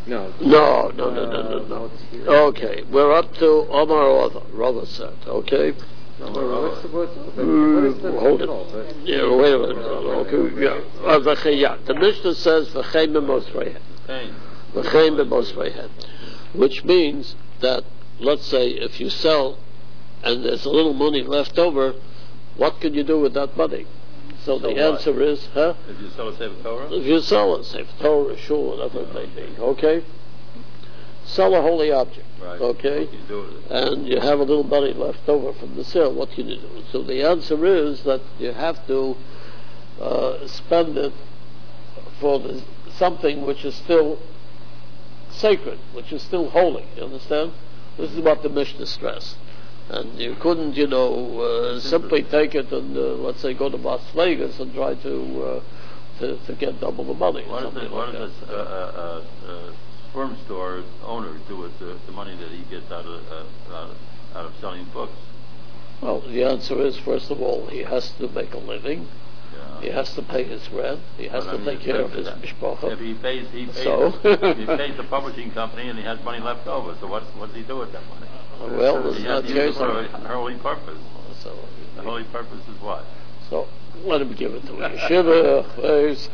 No. No. Okay, we're up to Omar Rava said, okay? What's the hold it. Yeah, wait a minute. Okay, yeah. The Mishnah says v'chein b'mosreihen. V'chein b'mosreihen. Which means that, let's say, if you sell and there's a little money left over, what can you do with that money? So the answer is, If you sell a Sefer Torah? If you sell a Sefer Torah, a shul, whatever it may be, okay? Sell a holy object, right. Okay? What can you do with it? And you have a little money left over from the sale, what can you do? So the answer is that you have to spend it for something which is still sacred, which is still holy, you understand? This is what the Mishnah stressed. And you couldn't, simply take it and, let's say, go to Las Vegas and try to get double the money. What does a sperm store owner do with the money that he gets out of selling books? Well, the answer is, first of all, he has to make a living. Yeah. He has to pay his rent. He has to take care of his mishpacha. If he pays the publishing company and he has money left over, so what does he do with that money? Well, there's not case for a holy purpose. So the holy purpose is what? So let him give it to a yeshiva, please.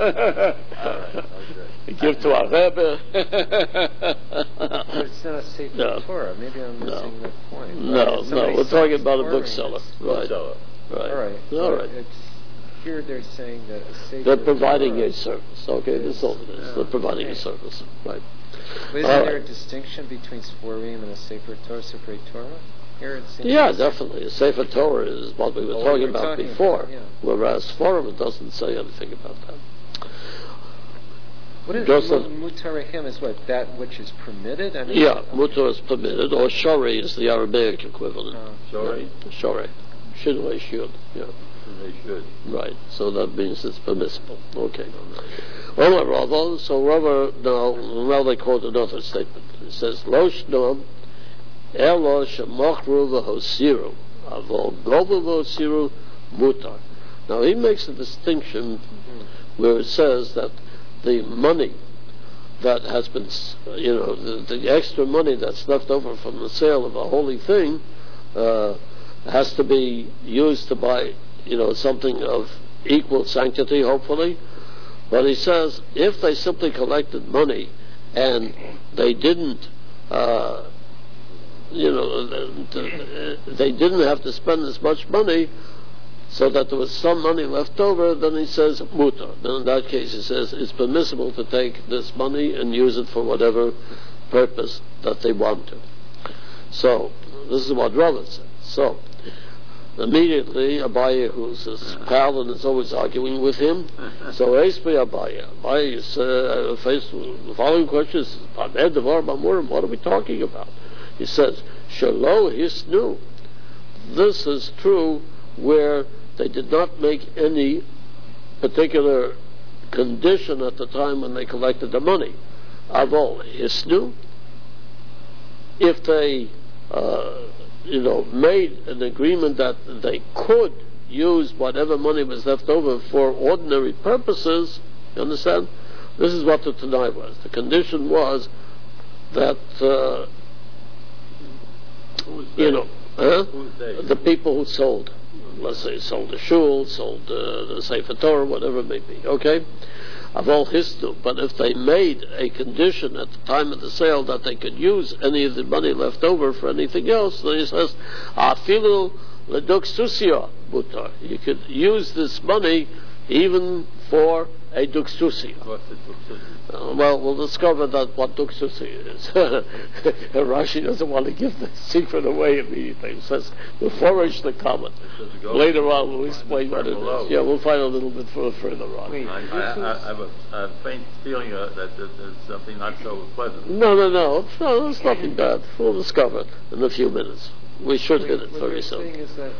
Give to our Rebbe. It's not a Sefer Torah. Maybe I'm missing the point. No, we're talking about a bookseller. Right. All right. Here they're saying that a Sefer they're providing Torah a service. Okay, that's all it is. They're providing a service. Right. But isn't there a distinction between Sforim and a Sefer Torah? Here it seems definitely. A Sefer Torah is what we were talking about before. Whereas Sforim, it doesn't say anything about that. What is mutarehim is what? That which is permitted? Mutar is permitted, or shori is the Aramaic equivalent. Shori? Shori. Shinwei should. Yeah. They should. Right. So that means it's permissible. Okay. So Rava now they quote another statement. It says, Lo shnam elo shemochru v'hosiru avol govu v'hosiru mutar. Now he makes a distinction where it says that the money that has been, the extra money that's left over from the sale of a holy thing has to be used to buy something of equal sanctity, hopefully. But he says, if they simply collected money and they didn't, they didn't have to spend as much money, so that there was some money left over, then he says, mutar. Then in that case he says, it's permissible to take this money and use it for whatever purpose that they want to. So, this is what Rava said. So, immediately Abaye, who's his pal and is always arguing with him, so Espe Abaye faced the following question is, what are we talking about? He says, Shalo Hisnu. This is true where they did not make any particular condition at the time when they collected the money. Avol Hisnu. If they made an agreement that they could use whatever money was left over for ordinary purposes, you understand? This is what the Tanai was. The condition was that, the people who sold, let's say, sold the shul, sold the Sefer Torah, whatever it may be, okay? Avol Hisnu. But if they made a condition at the time of the sale that they could use any of the money left over for anything else, then he says, Afilu leduk susio mutar. You could use this money even for a duksusi. What's a duksusi? Well, we'll discover that what duksusi is. Rashi doesn't want to give the secret away immediately. He says, we'll forage the comment. Later on, we'll explain what it is. Yeah, we'll find a little bit further on. I have a faint feeling that there's something not so pleasant. No, it's nothing bad. We'll discover it in a few minutes. We should get it very soon. What you're saying is that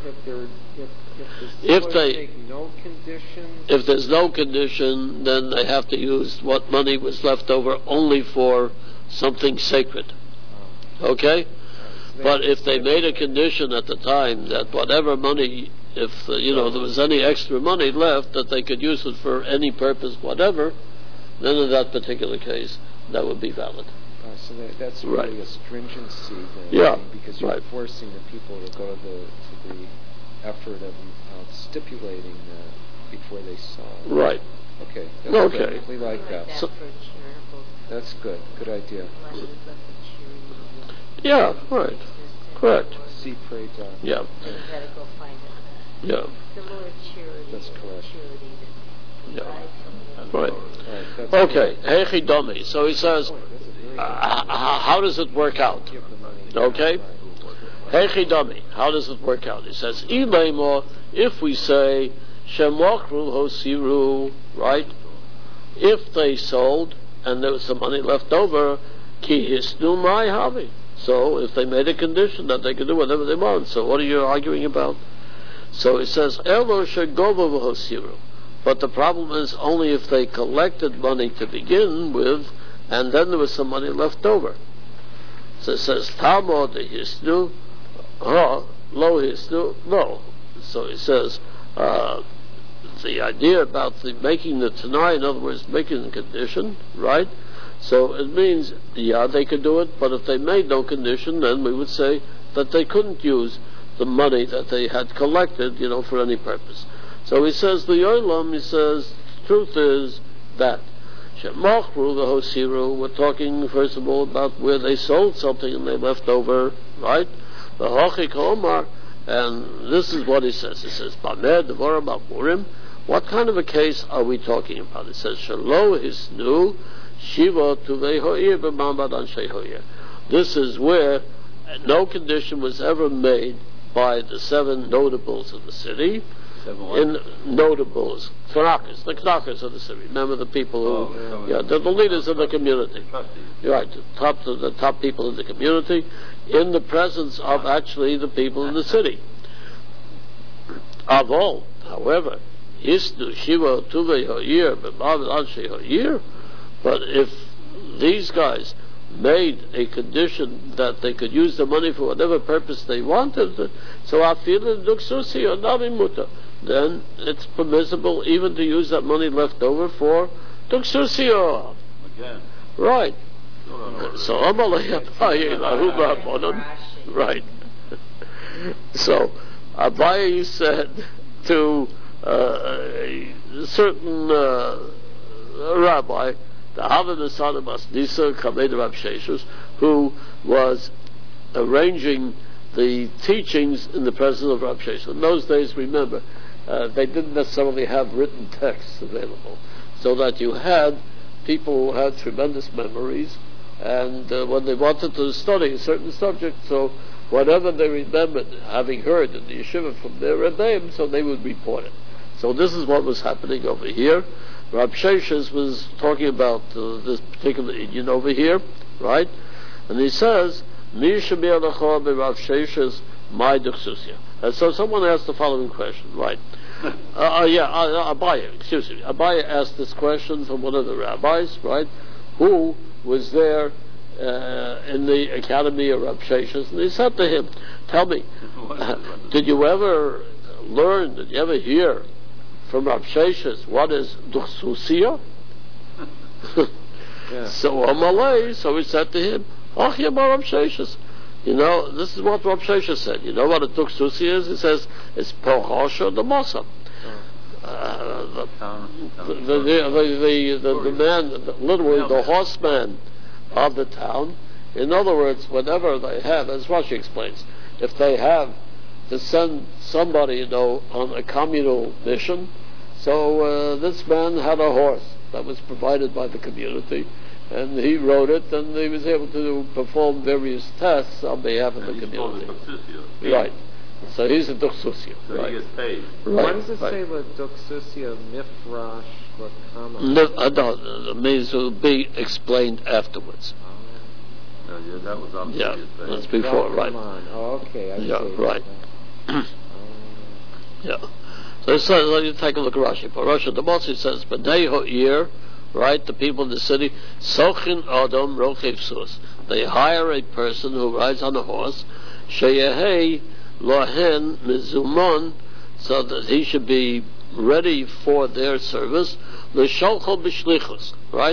if there's no condition, then they have to use what money was left over only for something sacred. Okay? But if they made a condition at the time that whatever money, if there was any extra money left, that they could use it for any purpose whatever, then in that particular case that would be valid. So that's Right. really a stringency then, Yeah, because you're right. forcing the people to go to the effort of stipulating before they saw. Right. Okay. That's Okay. Good. We like that. So- That's good. Good idea. Yeah, right. Correct. See, pray, God. Yeah. Gotta go find it. Yeah. Similar charity. That's correct. Charity that Yeah. provides Right. Right, that's Okay. Hechi domi. So he says, how does it work out? Give the money. Okay. Hechi domi. How does it work out? He says, Ilemo, if we say, Shemochru hosiru, right? If they sold and there was some money left over, ki hisnu mai havi. So if they made a condition that they could do whatever they want, so what are you arguing about? So it says, Elo shegova v'hosiru. But the problem is only if they collected money to begin with, and then there was some money left over. So it says, Tamo de hisnu, lo hisnu, no. So it says, the idea about making the Tanai, in other words, making the condition, right? So it means, yeah, they could do it, but if they made no condition, then we would say that they couldn't use the money that they had collected, for any purpose. So he says, the Olam, he says, truth is that Shemachru the Hosiru, we're talking first of all about where they sold something and they left over, right? The Hachik Omar, and this is what he says. He says, Bamed Devorah Baburim. What kind of a case are we talking about? It says, Shalo Hisnu Shiva Tuvei Ho'ir B'Mambad Anshay Ho'ir. This is where no condition was ever made by the 7 notables of the city. In notables, the knackers of the city. Remember the people who, the leaders of the community. Right, the top people in the community, in the presence of actually the people in the city. Avol, however, Hisnu Shiva Tuvei Ho'ir B'Mambad Anshay Ho'ir. But if these guys made a condition that they could use the money for whatever purpose they wanted, so afilin duksusi or navimuta, then it's permissible even to use that money left over for duksusio. Again. Right. So right. So Abaye said to a certain rabbi, the Havim the son of Masnisa, Kamed Rav Sheshus, who was arranging the teachings in the presence of Rav Sheshus. In those days, remember, they didn't necessarily have written texts available, so that you had people who had tremendous memories, and when they wanted to study a certain subject, so whatever they remembered having heard in the yeshiva from their rebbeim, so they would report it. So this is what was happening over here. Rav Sheshus was talking about this particular Indian over here, right? And he says, Mi Shamir Lachor Rav Sheshus my Duxusia. And so someone asked the following question, right? Abaye, excuse me. Abaye asked this question from one of the rabbis, right? Who was there in the academy of Rav Sheshus? And he said to him, tell me, did you ever learn, did you ever hear from Rav Sheshus what is Duxusia? So Amalei, so he said to him, Achya Bar Rav Sheshus. This is what Rav Sheshus said. You know what a Duxusia is? He says, it's Pohasha the Mosa. The man, literally the horseman of the town. In other words, whenever they have, as Rashi explains, if they have to send somebody, on a communal mission, so this man had a horse that was provided by the community, and he rode it, and he was able to perform various tasks on behalf of the community. Right. So he's a Duxusia. So right. he gets paid. Right. What does it say with Duxusia, Mifrash, Lakama? No, it means it will be explained afterwards. That was on Yeah, previous page. that's before, right. Oh, okay, I see. Right. Yeah. So it says, let you take a look at Rashi. For Rashi, the Motzi says, B'nei Ho'ir, right, the people in the city, Sochin Adam Rochev Sus. They hire a person who rides on a horse, Sheyehei Lohen Mizumon, so that he should be ready for their service, L'sholcho B'shlichus, right?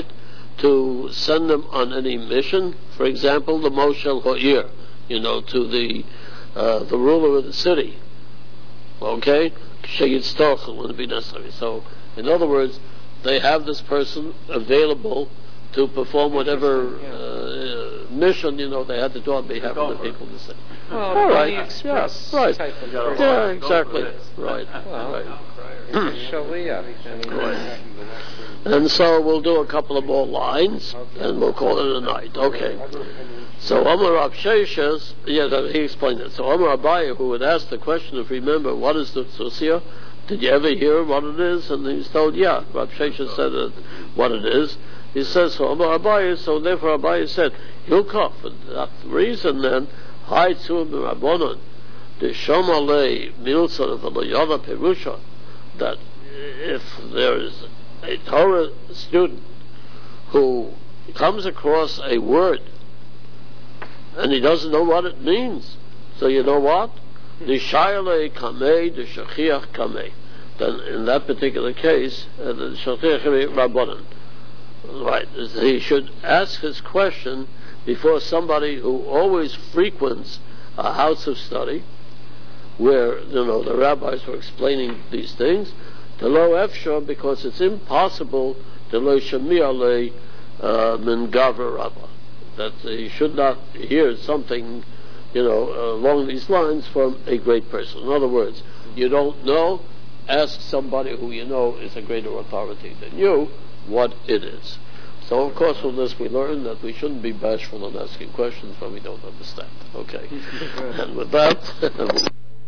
to send them on any mission. For example, the Moshel Ha'ir, to the ruler of the city. Okay? Sheyitztorch wouldn't be necessary. So, in other words, they have this person available to perform whatever mission, they had to do on behalf of the people in the city. Well, All right. Express Right. type of Yeah, person. Yeah, exactly. Right. Well, Right. Shaliach. Right. And so we'll do a couple of more lines, and we'll call it a night. Okay. So Amar Rav Sheshes, he explained it. So Amar Abaye, who had asked the question of, remember, what is the Tzusia? Did you ever hear what it is? And he's told, yeah. Rav Sheshes said what it is. He says, so Amar Abaye, so therefore Abaye said, Hilkach, for that reason then, Hai Tzum Rabbanon, the Shomalei Milson of the Loyala Perusha, that if there is a Torah student who comes across a word and he doesn't know what it means, so you know what? The Shayale Kamei, the Shachiach Kamei. Then in that particular case, the Shachiach Rabbanon. Right, he should ask his question before somebody who always frequents a house of study, where the rabbis were explaining these things, to lo efshar, because it's impossible to lo shemi'alei min gavra rabba, that he should not hear something, along these lines from a great person. In other words, you don't know, ask somebody who you know is a greater authority than you what it is. So, of course, from this we learn that we shouldn't be bashful in asking questions when we don't understand. Okay. And with that,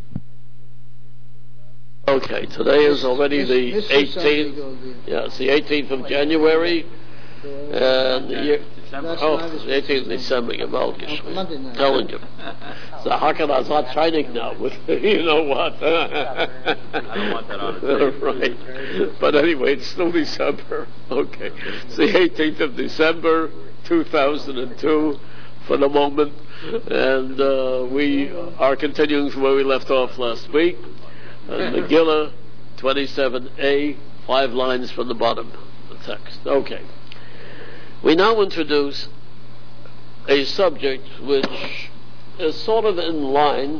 okay, today is already the 18th. Yeah, it's the 18th of January. And the year, the 18th of December, I'm telling you. So how can I start shining now with, you know what? I don't want that on it. Right. But anyway, it's still December. Okay. It's the 18th of December, 2002, for the moment. And we are continuing from where we left off last week. Megillah 27a, 5 lines from the bottom of the text. Okay. We now introduce a subject which is sort of in line,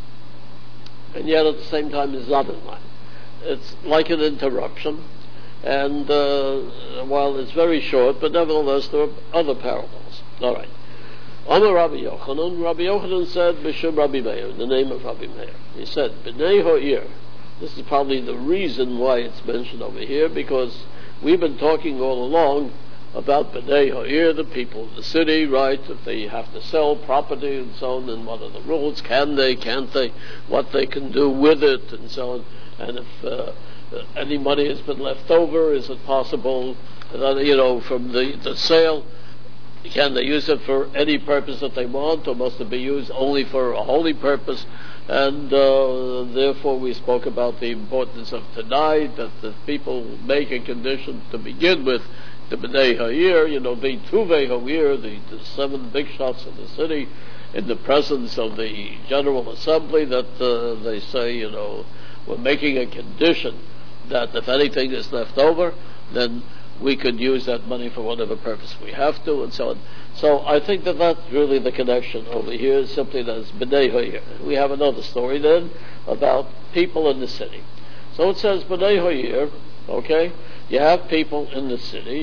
and yet at the same time is not in line. It's like an interruption, and while it's very short, but nevertheless there are other parallels. All right. Amar Rabbi Yochanan said, B'Shem Rabbi Meir, in the name of Rabbi Meir. He said, B'nei Ha'ir. This is probably the reason why it's mentioned over here, because we've been talking all along about B'nei Ha'ir, the people of the city, right? If they have to sell property and so on, and what are the rules? Can they, can't they? What they can do with it, and so on. And if any money has been left over, is it possible that, from the sale, can they use it for any purpose that they want, or must it be used only for a holy purpose? And therefore we spoke about the importance of tonight, that the people make a condition to begin with, the B'nei Ha'ir, the Tuvei Ha'ir, the 7 big shots of the city, in the presence of the General Assembly, that they say, we're making a condition that if anything is left over, then we could use that money for whatever purpose we have to, and so on. So I think that that's really the connection over here, simply that it's B'nei Ha'ir. We have another story then about people in the city. So it says B'nei Ha'ir, okay? You have people in the city.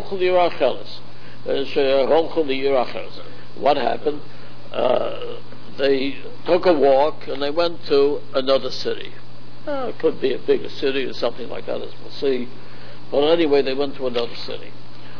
What happened? They took a walk and they went to another city. It could be a bigger city or something like that, as we'll see. But anyway, they went to another city.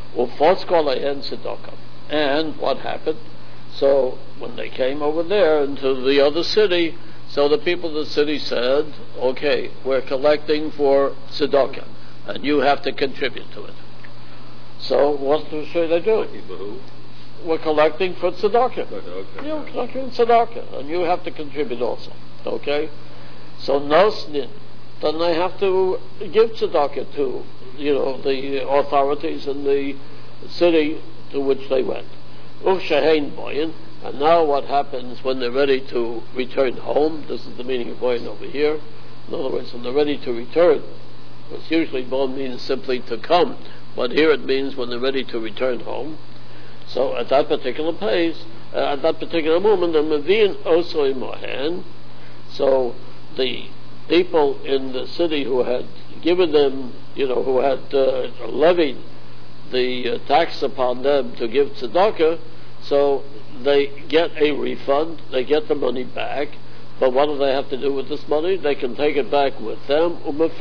And what happened? So when they came over there into the other city, so the people of the city said, okay, we're collecting for tzedakah, and you have to contribute to it. So what should they do? We're collecting for tzedakah. You're collecting tzedakah, and you have to contribute also. Okay? So nosnin, then they have to give tzedakah to, the authorities in the city to which they went. U'shehein boyin, and now what happens when they're ready to return home? This is the meaning of boyin over here. In other words, when they're ready to return, because usually boyin means simply to come but here it means when they're ready to return home. So at that particular place, at that particular moment, the Mavin Osoi Mohan, so the people in the city who had given them, who had levied the tax upon them to give tzedakah, so they get a refund, they get the money back, but what do they have to do with this money? They can take it back with them,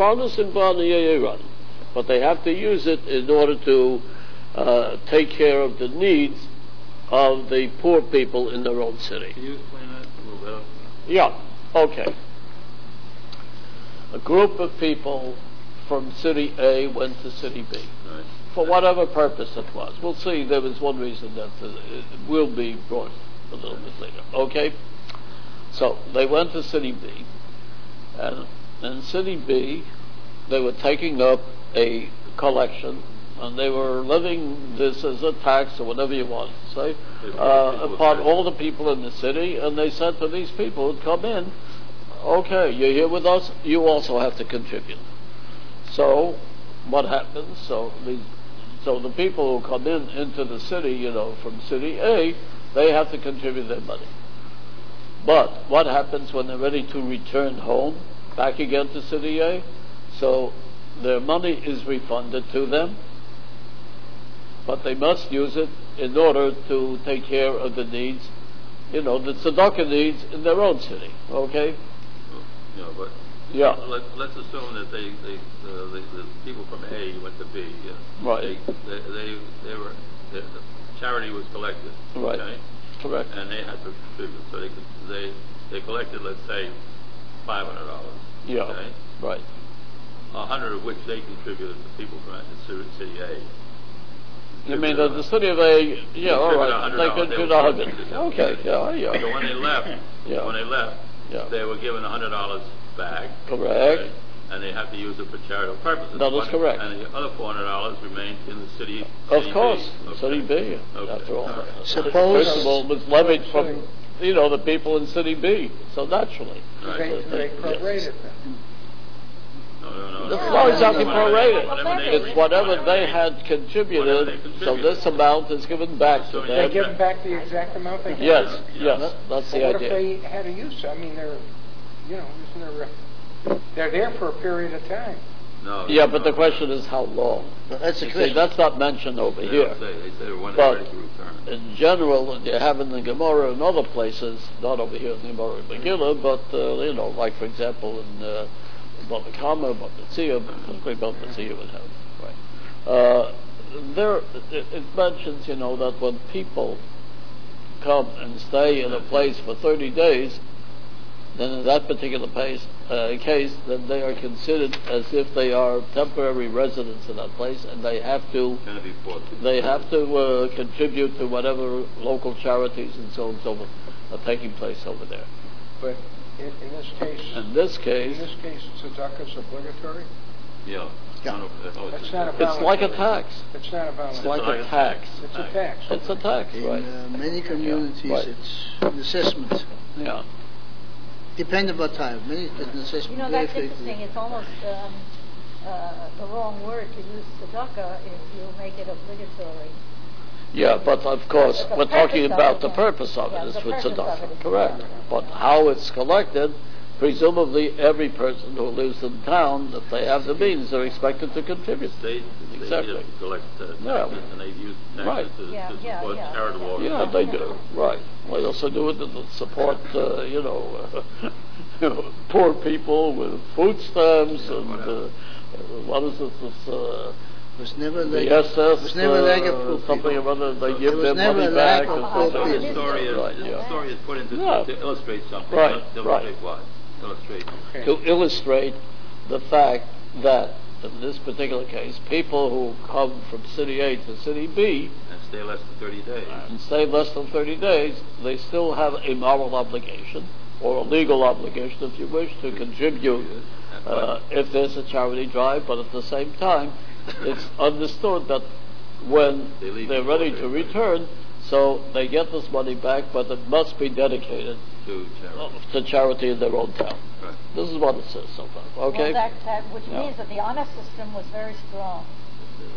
but they have to use it in order to take care of the needs of the poor people in their own city. Can you explain that a little better? Yeah, okay. A group of people from city A went to city B. Right. For whatever purpose it was. We'll see, there was one reason that it will be brought a little bit later. Okay? So, they went to city B, and in city B, they were taking up a collection, and they were levying this as a tax, or whatever you want to say, upon all the people in the city, and they said to these people who come in, okay, you're here with us, you also have to contribute. So, what happens? So the people who come into the city, from city A, they have to contribute their money. But what happens when they're ready to return home, back again to city A? So their money is refunded to them, but they must use it in order to take care of the needs, the tzedakah needs in their own city. Okay? But yeah. Let's assume that the people from A went to B. Right. The charity was collected. Right. Okay? Correct. And they had to contribute. So they collected, let's say, $500. Yeah. Okay? Right. 100 of which they contributed to people from city A. You mean the city of A? Yeah. All right. They contributed 100. Okay. Yeah. So when they left, yeah. they were given $100 back. Correct. Right? And they have to use it for charitable purposes. That is correct. And the other $400 remained in the city. Of course, B. City B. Okay. After all, Suppose first of all, it was levied from the people in City B. So naturally, Right. they prorated them. No. It's not exactly prorated. Whatever It's whatever they had contributed. So this amount is given back to So They them. give them back the exact amount they had. Yes, that's the What if idea. they had a use? I mean, they're there for a period of time. No. Yeah, but the question is how long. That's You see, that's not mentioned over They here. don't say. They say when But they're ready to return. in general, you have in the Gemara and other places, not over here in the Gemara in Megillah, but like for example in Bava Kama, Bava Metzia, particularly Bava Metzia would have. Right. There, it mentions, that when people come and stay in a place for 30 days, then in that particular case, then they are considered as if they are temporary residents in that place, and they have to contribute to whatever local charities and so on and so forth are taking place over there. But in this case, tzedakah is obligatory. Yeah. It's not a It's like a tax. It's not a It's voluntary. like a tax. It's a tax. It's a tax, right? In many communities, Right. it's an assessment. Yeah. Depends about time. Many it's an assessment. very That's frequently. interesting. It's almost the wrong word to use tzedakah if you make it obligatory. Yeah, but of course, But the we're talking purpose of about it the is- purpose of yeah, it is the for purpose of tzedakah, it is correct? tzedakah. But how it's collected, presumably every person who lives in town, if they have the means, are expected to contribute. They Exactly. collect taxes, Yeah. and they use Right. taxes to Yeah, support yeah. charitable Yeah, they do. Right. They also do it to support, poor people with food stamps and what is this? Was never The like SS, was never like a poor something people. or other. They There give was their never money a back. lack of and poor so people. The story is, Right, the yeah. story is put into Yeah. to illustrate something. Right, To right. illustrate what? Illustrate. Okay. To illustrate the fact that in this particular case, people who come from City A to City B And stay less than 30 days. and stay less than 30 days, they still have a moral obligation, or a legal obligation, if you wish, to contribute if there's a charity drive, but at the same time, it's understood that when They leave they're before ready they to return. return, so they get this money back, but it must be dedicated To charity. to charity in their own town. Right. This is what it says so far, okay? Well, which Yeah. means that the honor system was very strong.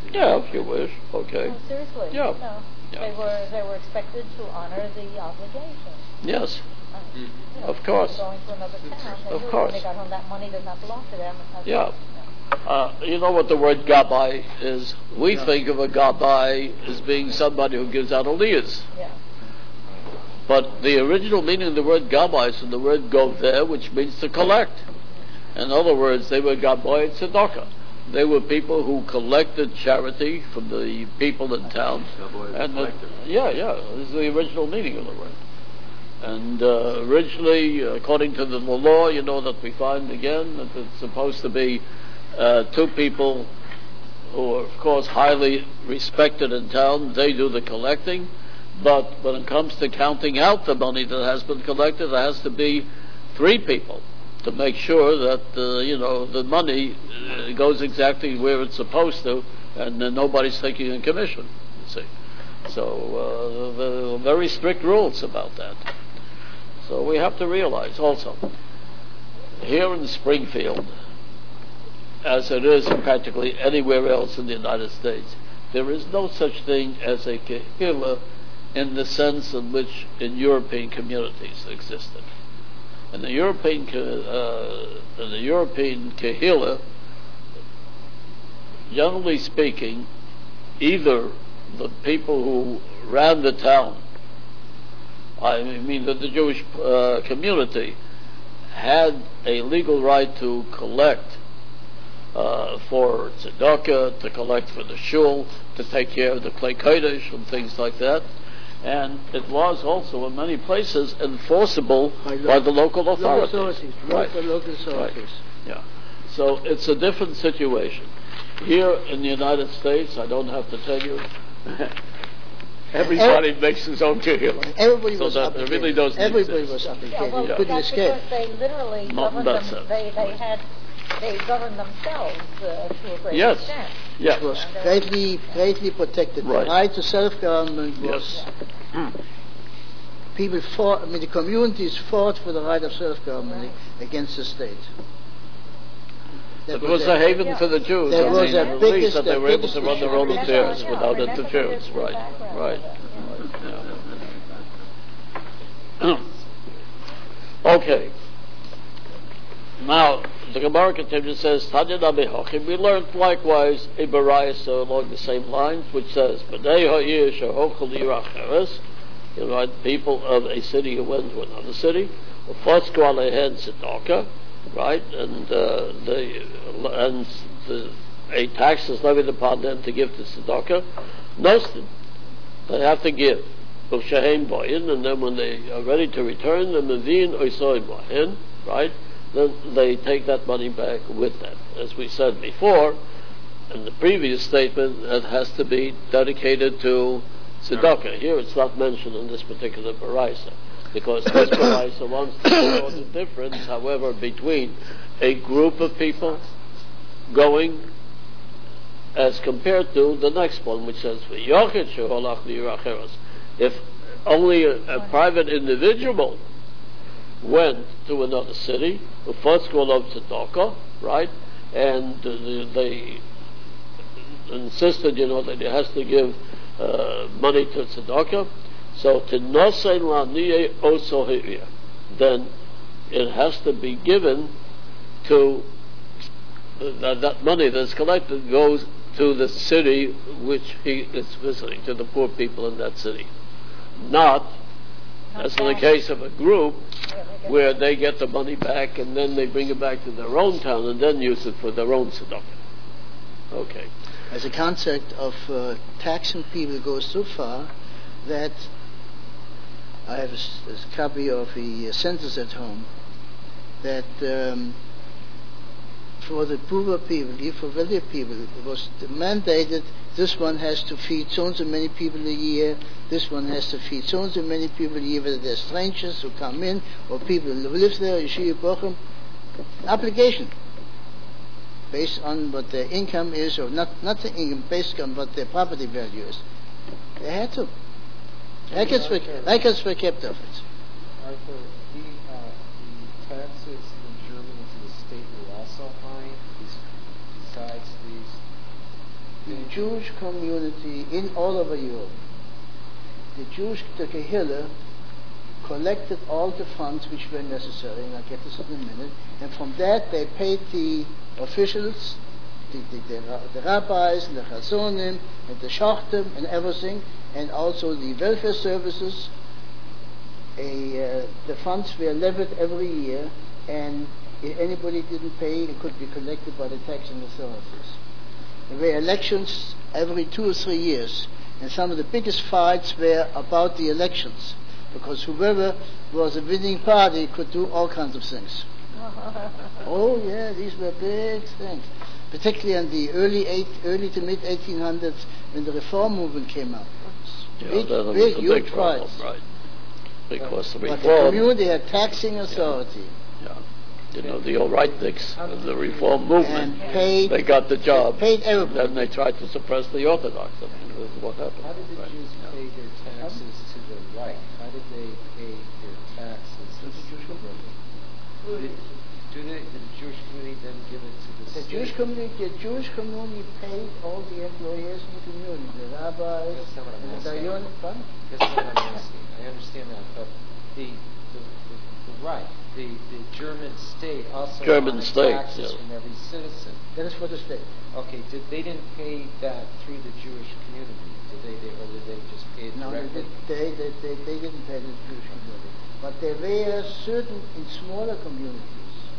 Yeah, if you wish. Okay. No, seriously. Yeah. No. Yeah. They were expected to honor the obligation. Yes. You know, Of course. Going to another town. They Of knew course. When they got home, that money did not belong to them. Yeah. You know what the word gabbai is? We think of a gabbai as being somebody who gives out aliyahs. Yeah. But the original meaning of the word gabbai is from the word goveh, which means to collect. In other words, they were gabbai tzedakah. They were people who collected charity from the people in town. And this is the original meaning of the word. And originally, according to the law, you know, that we find again that it's supposed to be two people who are, of course, highly respected in town. They do the collecting. But when it comes to counting out the money that has been collected, there has to be three people to make sure that the money goes exactly where it's supposed to, and nobody's taking a commission. You see, so there are very strict rules about that. So we have to realize also here in Springfield, as it is practically anywhere else in the United States, there is no such thing as a kehillah in the sense in which in European communities existed. In the European kehillah, generally speaking, either the people who ran the town, I mean the Jewish community, had a legal right to collect for tzedakah, to collect for the shul, to take care of the Klei Kodesh and things like that. And it was also in many places enforceable by the local authorities. Local authorities. Right. Yeah. So it's a different situation. Here in the United States, I don't have to tell you, everybody makes his own kehillah. Everybody was up. Everybody was obligated. Couldn't escape. Because they literally governed them. They governed themselves to a great extent. Yes. It was greatly protected. Right. The right to self-government was... People fought, the communities fought for the right of self-government against the state. It was a haven for the Jews. There was at least that they were able to run their own affairs without interference. Right. Okay. Now, the Gemara continues, says, Tanya Nabi we learned likewise a barayas along the same lines, which says, people of a city who went to another city, right, and a tax is levied upon them to give to tzedakah. Nostin, they have to give. And then when they are ready to return, right, then they take that money back with them. As we said before, in the previous statement, it has to be dedicated to tzedakah. Here it's not mentioned in this particular baraisa, because this baraisa wants to show the difference, however, between a group of people going as compared to the next one, which says, if only a private individual went to another city, right, and they insisted, that he has to give money to tzedakah, so then it has to be given to that money that's collected goes to the city which he is visiting, to the poor people in that city, not as in the case of a group where they get the money back and then they bring it back to their own town and then use it for their own tzedakah. Okay. As a concept of taxing people goes so far that I have a copy of a census at home that for the poorer people, for wealthier people, it was mandated this one has to feed so and so many people a year, this one has to feed so and so many people a year, whether they're strangers who come in or people who live there, Yeshiva Bochum, obligation based on what their income is, or not the income, based on what their property value is. They had to. Records were kept of it. Arthur, the taxes in Germany to the state were also high, besides these the Jewish community in all over Europe, the Kehillah, collected all the funds which were necessary, and I'll get this in a minute, and from that they paid the officials, the rabbis, and the chazonim, and the shachtim, and everything, and also the welfare services. The funds were levied every year, and if anybody didn't pay, it could be collected by the taxing authorities. There were elections every 2 or 3 years, and some of the biggest fights were about the elections, because whoever was a winning party could do all kinds of things. Oh yeah, these were big things, particularly in the early to mid 1800s when the reform movement came up. Big, huge fights. Right. Because the reform. But the community had taxing authority. Yeah. You know, the All-Rightniks of the reform movement, they got the job. Paid everybody. Then they tried to suppress the Orthodox. I mean, this is what happened. How did the Jews pay their taxes to the Reich? How did they pay their taxes to the Jewish community? Did the Jewish community then give it to the state? The Jewish community paid all the employees in the community, the rabbis, the dayan. That's what I'm asking. I understand that, but the Reich, the German state also wanted taxes from every citizen. That is for the state. Okay, they didn't pay that through the Jewish community, or did they just pay it directly? No, they didn't pay the Jewish community. But there were certain, in smaller communities,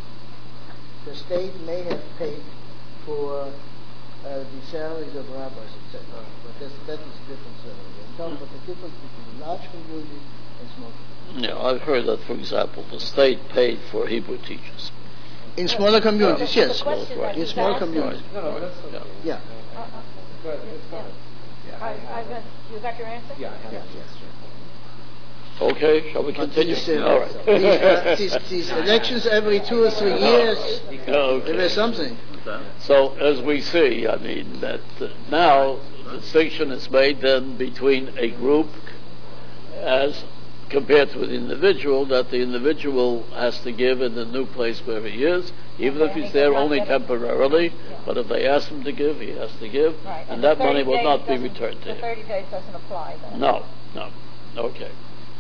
the state may have paid for the salaries of rabbis, etc. But that is a different story. I'm talking about the difference between large communities and small communities. Yeah, I've heard that, for example, the state paid for Hebrew teachers. In smaller communities, yes. In smaller communities. No, that's okay. Yeah. But it's fine. You got your answer? Yeah, I have an answer. Okay, shall we continue? All right. These elections every 2 or 3 years, okay. there is something. So, as we see, I mean, that now the distinction is made then between a group as compared to an individual, that the individual has to give in the new place where he is, even if he's there only temporarily, but if they ask him to give, he has to give, right. And that money will not be returned to him. The 30 days doesn't apply then? No. Okay.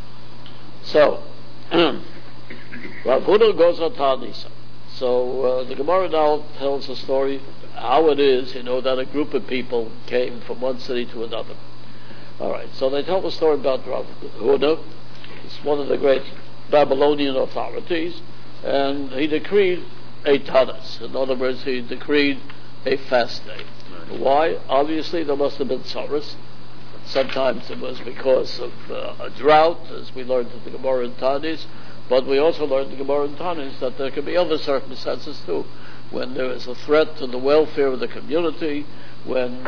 So, Rav Huna goes on Tanisa. So the Gemara now tells the story how it is, that a group of people came from one city to another. All right. So they tell the story about Rav Huna. He's one of the great Babylonian authorities, and he decreed a tanis. In other words, he decreed a fast day. Right. Why? Obviously, there must have been sorrows. Sometimes it was because of a drought, as we learned in the Gemara in Tanis, but we also learned in the Gemara in Tanis that there could be other circumstances too, when there is a threat to the welfare of the community, when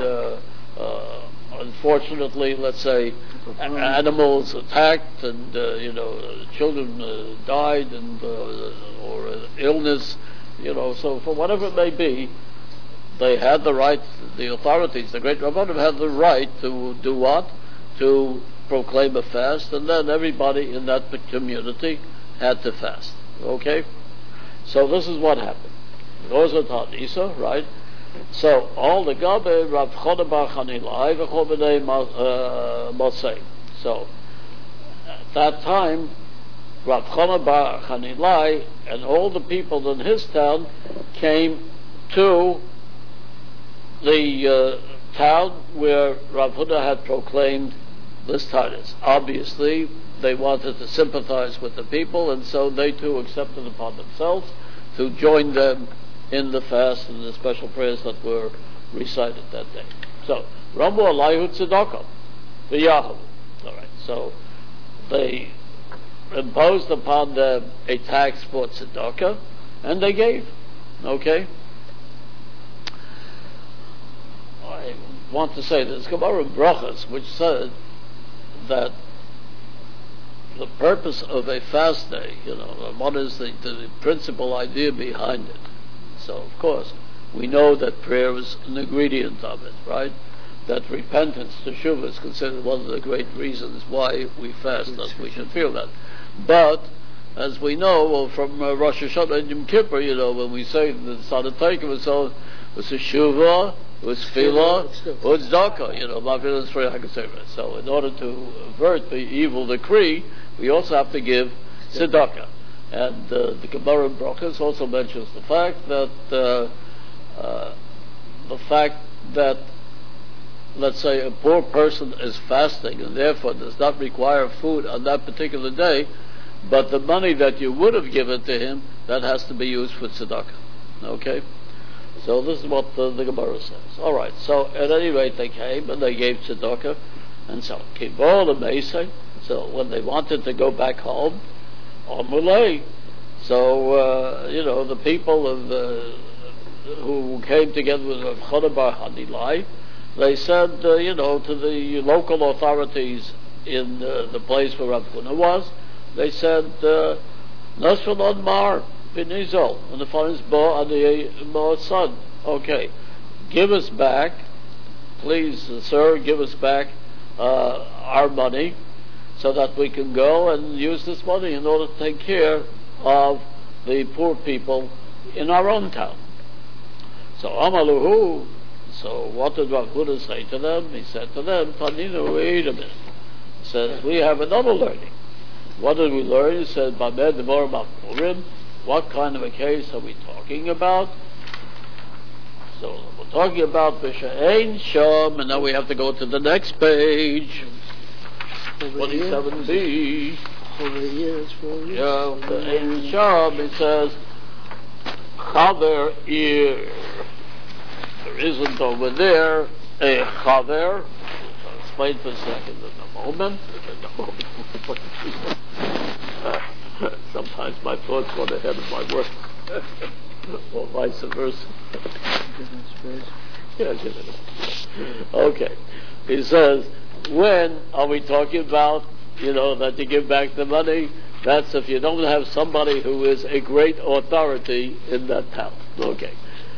unfortunately, let's say, animals attacked and children died and or illness, so for whatever it may be, they had the right, the authorities, the great Rabbanim had the right to do what? To proclaim a fast, and then everybody in that community had to fast. Okay? So this is what happened. Rosa Tanisa, right? So all the Gabe, Rav Chona bar Chanilai, v'chol b'nei Mosei. So at that time, Rav Chona bar Chanilai and all the people in his town came to the town where Rav Huna had proclaimed this tanis. Obviously, they wanted to sympathize with the people, and so they too accepted upon themselves to join them in the fast and the special prayers that were recited that day. So, Rambu Alayhu Tzedakah, the Yahoo. All right. So they imposed upon them a tax for tzedakah, and they gave. Okay. I want to say there's Gemara Brachas which said that the purpose of a fast day, what is the principal idea behind it. So, of course, we know that prayer is an ingredient of it, right? That repentance, teshuvah, is considered one of the great reasons why we fast, that we should feel that. But, as we know from Rosh Hashanah and Yom Kippur, when we say the Sadataykim and so on, it's a shuvah Tefillah, Tzedakah, Ma'avilas for Hakaseres. So in order to avert the evil decree, we also have to give tzedakah. And the Gemara in Brachos also mentions the fact that let's say a poor person is fasting and therefore does not require food on that particular day, but the money that you would have given to him, that has to be used for tzedakah. Okay? So this is what the Gemara says. All right. So at any rate, they came and they gave tzedakah, and so kibol the meisei. So when they wanted to go back home, Amulei. So the people who came together with Rav Chana bar Hanilai, they said to the local authorities in the place where Rav Huna was, they said Nasfalon Mar Binizol and the funds Bo Adi son. Okay, give us back, please, sir, give us back our money, so that we can go and use this money in order to take care of the poor people in our own town. So Amaluhu, so what did Rav Huna say to them? He said to them, Taninu, wait a minute. He says, we have another learning. What did we learn? He said, Bamed Devor Purim. What kind of a case are we talking about? So we're talking about B'She'ein Sham, and now we have to go to the next page. 27b. Over here, it's for you. Yeah, the Ein Sham, it says, Chaver Ir. There isn't over there a Chaver. I'll explain for a second in a moment. Sometimes my thoughts run ahead of my work. Or vice versa. Okay. He says, when are we talking about, that you give back the money? That's if you don't have somebody who is a great authority in that town. Okay.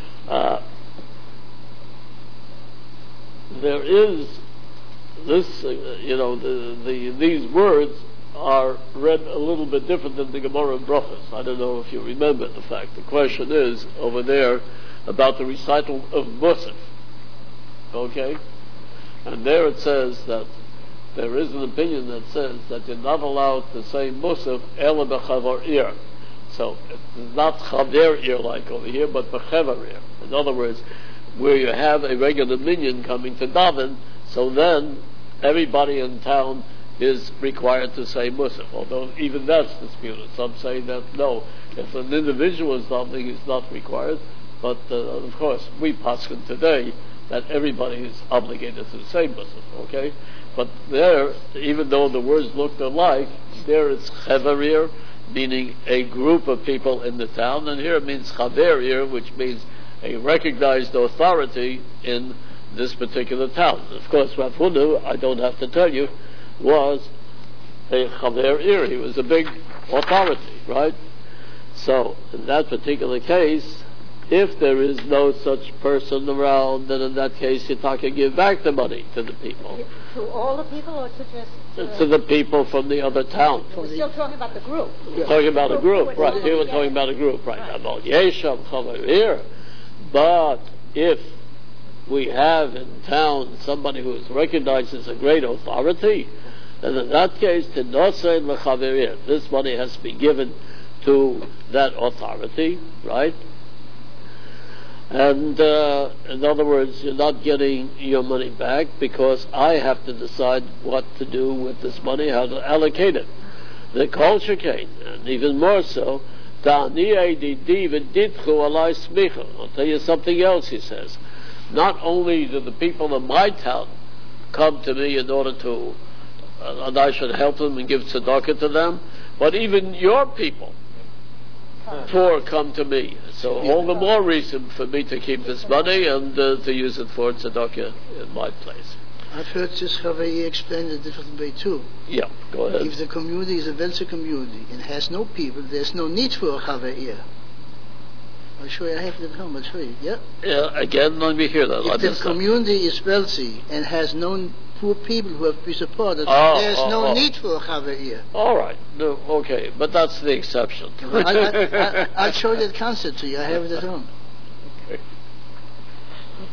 There is this, these words are read a little bit different than the Gemara in Brachos. I don't know if you remember the fact. The question is over there about the recital of Musaf. Okay? And there it says that there is an opinion that says that you're not allowed to say Musaf ela b'chavar ir. So it's not chaver ir like over here, but b'chavar ir. In other words, where you have a regular minyan coming to daven, so then everybody in town is required to say Musaf, although even that's disputed. Some say that no, if an individual is davening, it's not required, but of course we paskin today that everybody is obligated to say Musaf, okay? But there, even though the words looked alike, there it's chaverir, meaning a group of people in the town, and here it means chaverir, which means a recognized authority in this particular town. Of course, Rav Huna, I don't have to tell you, was a chaver ir. He was a big authority, right? So, in that particular case, if there is no such person around, then in that case you can give back the money to the people. To all the people, or to just... to the people from the other town. We're still talking about the group. We're talking about a group, right. Here we're talking about a group, right. About Yesham chaver ir. But if we have in town somebody who is recognized as a great authority, then in that case, this money has to be given to that authority, right? And in other words, you're not getting your money back because I have to decide what to do with this money, how to allocate it. The culture came, and even more so, I'll tell you something else, he says. Not only do the people of my town come to me in order to, and I should help them and give tzedakah to them, but even your people, poor, come to me. So all the more reason for me to keep this money and to use it for tzedakah in my place. I've heard this Chaveir explained a different way too. Yeah, go ahead. If the community is a wealthy community and has no people, there's no need for a Chaveir. I'll show you. I have it at home. I'll show you. Yeah. Yeah. Again, let me hear that. If the community is wealthy and has no poor people who have to be supported, there's no need for a Chaveir. All right. No. Okay. But that's the exception. I'll show you that concept to you. I have it at home. Okay.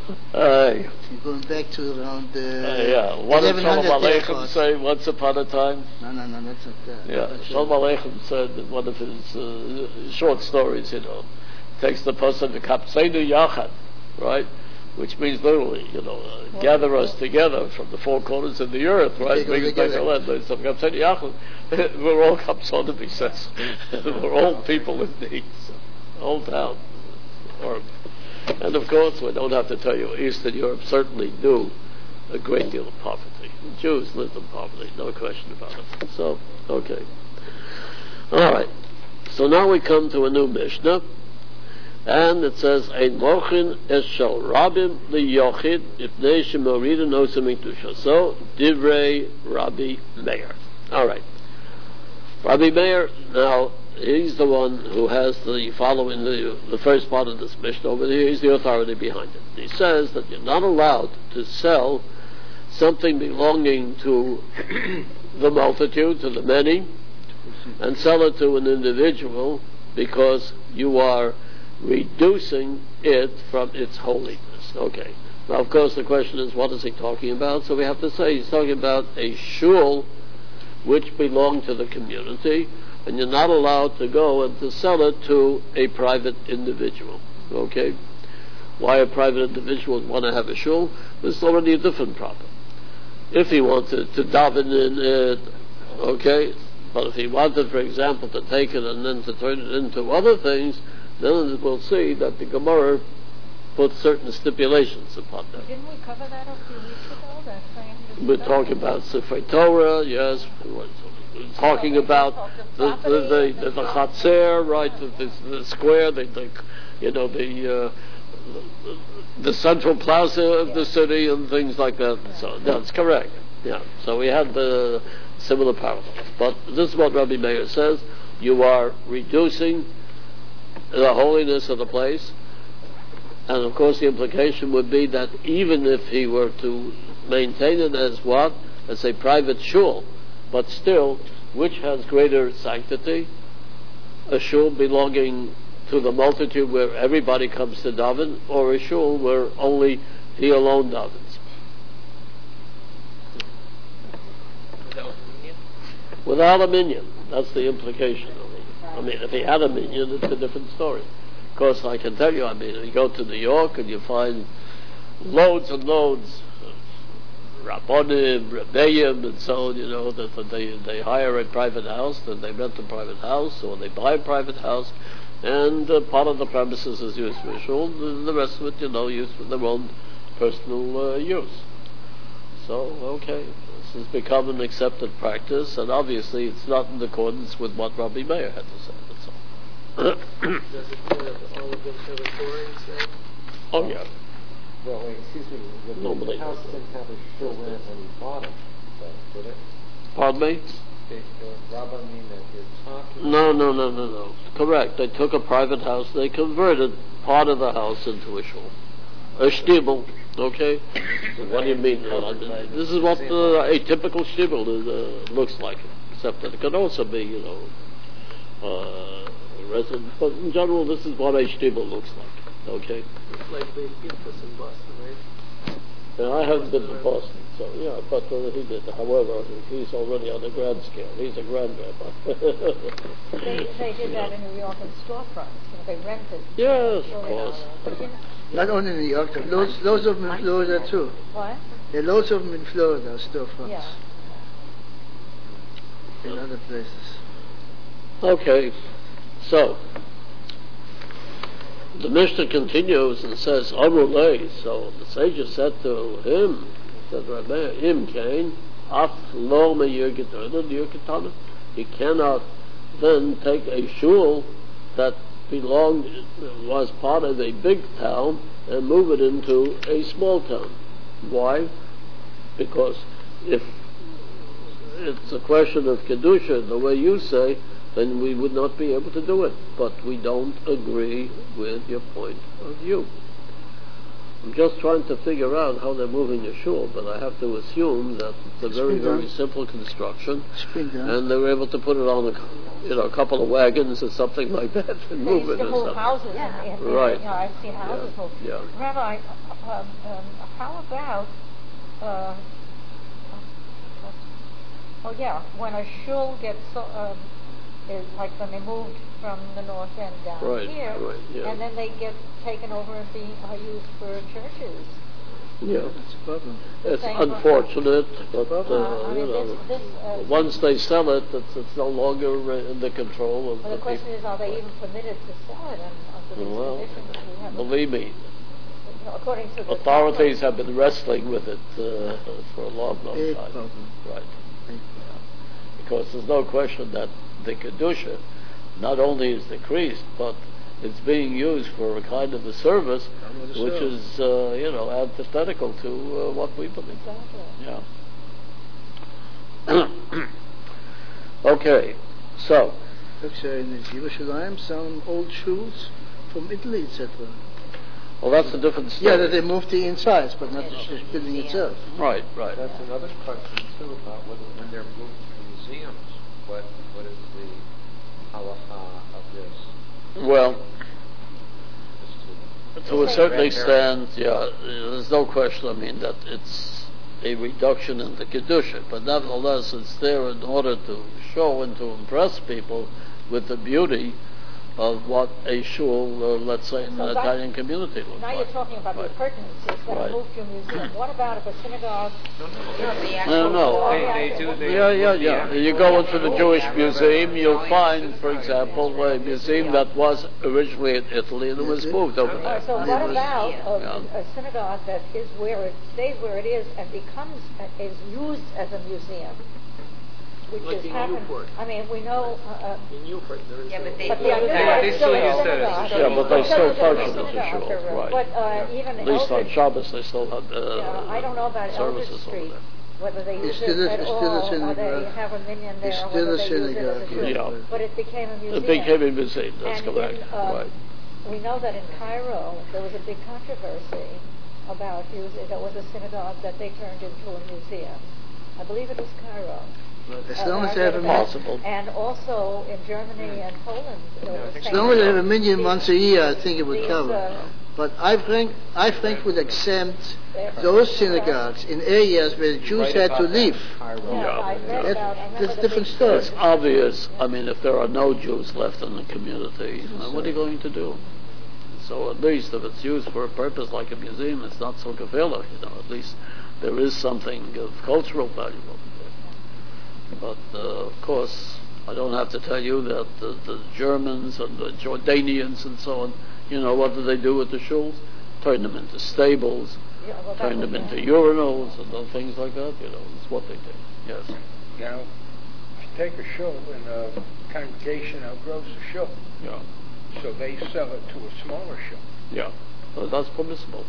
You're going back to around What did Shalom Aleichem say once upon a time? No, that's not that. Yeah, Shalom Aleichem said in one of his short stories, takes the person to Kapseinu Yachad, right? Which means literally, gather us together from the four corners of the earth, right? Bring us back to land. We're all Kapsonim, he says. We're all people in need. Whole town. And of course, we don't have to tell you, Eastern Europe certainly knew a great deal of poverty. The Jews lived in poverty, no question about it. So, okay. All right. So now we come to a new Mishnah. And it says, Ein mochin es shal rabim liyochid ipnei shemorida nosem mikdusha. So, divrei Rabbi Meir. All right. Rabbi Meir, now, he's the one who has the following, the first part of this Mishnah over here. He's the authority behind it. He says that you're not allowed to sell something belonging to the multitude, to the many, and sell it to an individual because you are reducing it from its holiness. Okay. Now, of course, the question is, what is he talking about? So we have to say he's talking about a shul which belonged to the community, and you're not allowed to go and to sell it to a private individual. Okay? Why a private individual would want to have a shul? There's already a different problem. If he wanted to daven in it, okay, but if he wanted, for example, to take it and then to turn it into other things, then we'll see that the Gemara puts certain stipulations upon that. Didn't we cover that a few weeks ago? That same we're talking about Sefer Torah, yes. We're talking about the Chatzer, right? The square, the central plaza of the city, and things like that. So that's correct. Yeah. So we had the similar parallels, but this is what Rabbi Meir says: you are reducing the holiness of the place, and of course the implication would be that even if he were to maintain it as what? As a private shul, but still, which has greater sanctity? A shul belonging to the multitude where everybody comes to daven, or a shul where only he alone davens? Without a minyan. That's the implication. I mean, if he had a minyan, it's a different story. Of course, I can tell you, you go to New York and you find loads and loads of Rabbonim, Rebbeim, and so on, that they hire a private house, then they rent a private house, or they buy a private house, and part of the premises is used for shul, the rest of it, used for their own personal use. So, okay, this has become an accepted practice, and obviously it's not in accordance with what Rabbi Meir had to say, that's all. Does it have all of the territories then? Oh, yeah. Well, excuse me, the house didn't have a shul in it when he bought it, did it? Pardon me? The Rabbanim that you're talking No. Correct. They took a private house, they converted part of the house into a shul. A shtibel, okay? What do you mean? This is what a typical shtibel looks like, except that it can also be, resident. But in general, this is what a shtibel looks like, okay? It's like the Gittas in Boston, right? Yeah, I haven't been to Boston, so yeah, but he did. However, he's already on the grand scale. He's a grand rabbi. They did that in New York in storefronts. They rented. Yes, of course. Not only in New York, loads of them in Florida too. What? There are loads of them in Florida, storefronts. Yeah. In other places. Okay, so the Mishnah continues and says, Amrulay, so the sages said to him, said Rabbi, him Cain, Af lo me'yir ketana, he cannot then take a shul that was part of a big town and move it into a small town. Why? Because if it's a question of Kedusha, the way you say, then we would not be able to do it. But we don't agree with your point of view. I'm just trying to figure out how they're moving a shul, but I have to assume that it's a very, very simple construction, and they were able to put it on a couple of wagons or something like that and move it. They used to hold houses. Right. I've seen houses hold. Yeah. Rabbi, how about, when a shul gets, is like when they moved from the north end down here, and then they get taken over and being used for churches. Yeah, that's a problem. It's unfortunate, but once they sell it, it's no longer in the control of the question is, are they even permitted to sell it under these conditions? Believe me, according to the authorities have been wrestling with it for a long time. Right. Because there's no question that the Kedusha not only is decreased, but it's being used for a kind of a service which is, antithetical to what we believe. Exactly. Yeah. Okay, so. In Yerushalayim, some old shoes from Italy, etc. Well, that's a different story. Yeah, that they moved the insides, but not the building itself. Right. That's another question, too, about when they're moved to museums. What is the halacha of this? Well, to a certain extent, there's no question, that it's a reduction in the Kedusha, but nevertheless it's there in order to show and to impress people with the beauty of what a shul, let's say, in the Italian community looks like. Now you're talking about the appurtenances that are moved to a museum. What about if a synagogue... No. They do. Yeah. You go into the Jewish museum, you'll find, for example, a museum that was originally in Italy and it was moved over there. So what about a synagogue that is where it stays where it is and is used as a museum? Which like has in happened. Newport. We know. In Newport, there is. They still use that as a shul. Yeah, but they still function as a shul, right? But even at least on Shabbos, they still have I don't know about Eldridge Street, whether they use it at all, or they have a minion there, or whether they use it as a shul. Yeah. But it became a museum. It became a museum. That's correct. Right. We know that in Cairo there was a big controversy about there was a synagogue that they turned into a museum. I believe it was Cairo. As long as they have a possible. And also in Germany and Poland. As long as they have a million once a year, I think it would cover. But I think would exempt those synagogues in areas where the Jews had to live. That's a different story. It's obvious. If there are no Jews left in the community, what are you going to do? So at least if it's used for a purpose like a museum, it's not so gefährlich. At least there is something of cultural value. But, of course, I don't have to tell you that the Germans and the Jordanians and so on, what do they do with the shuls? Turn them into stables, turn them into urinals and things like that, it's what they do, yes. Now, if you take a shul and a congregation outgrows the shul, so they sell it to a smaller shul. Yeah, well, that's permissible.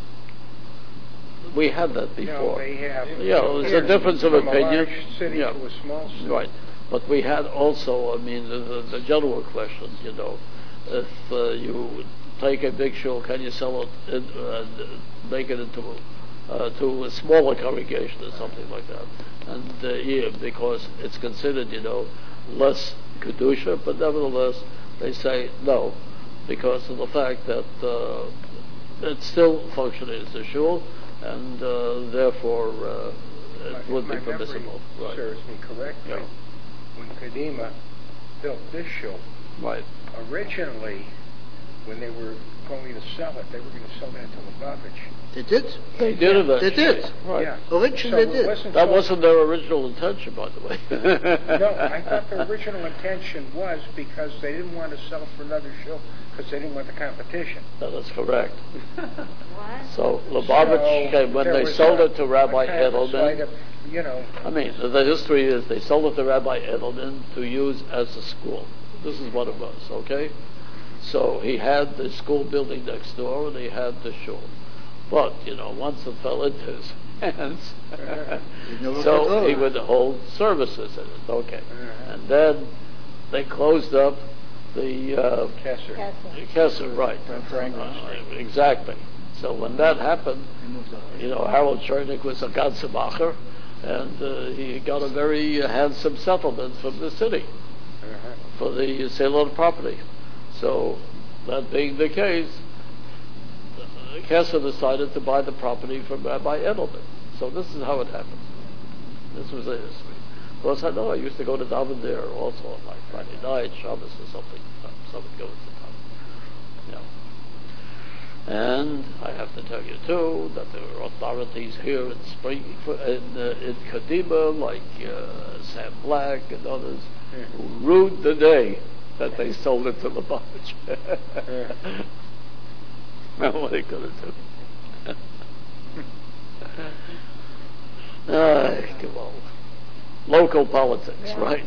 We had that before. No, they have. It's a difference of opinion. From a large city to a small city. Right. But we had also, the general question, if you take a big shul, can you sell it and make it into to a smaller congregation or something like that? And because it's considered, less Kedusha, but nevertheless, they say no, because of the fact that it's still functioning as a shul, and therefore it would be permissible. Right. Serves me correctly. Yeah. When Kadima built this shul, right. Originally, when they were going to sell it, they were going to sell that to Lubavitch. They did? They did eventually. They did? Right. Yeah. Originally they did. That wasn't their original intention, by the way. No, I thought their original intention was because they didn't want to sell it for another shul because they didn't want the competition. That is correct. What? So Lubavitch, when they sold it to Rabbi Edelman, the history is they sold it to Rabbi Edelman to use as a school. This is what it was, okay? So he had the school building next door and he had the shul. But, once it fell into his hands, so he would hold services in it, okay. And then they closed up the Kesser, right. Exactly. So when that happened, Harold Chernick was a Ganzemacher, and he got a very handsome settlement from the city for the sale of the property. So that being the case, Kesser decided to buy the property from Rabbi Edelman. So this is how it happened. This was the history. Of course, I know I used to go to daven there also on like Friday night, Shabbos or something. Someone goes to daven. Yeah. And I have to tell you too that there are authorities here in in Kadima, like Sam Black and others, who rued the day that they sold it to Lubavitch. Now what are they going to do? Come on. Local politics, right?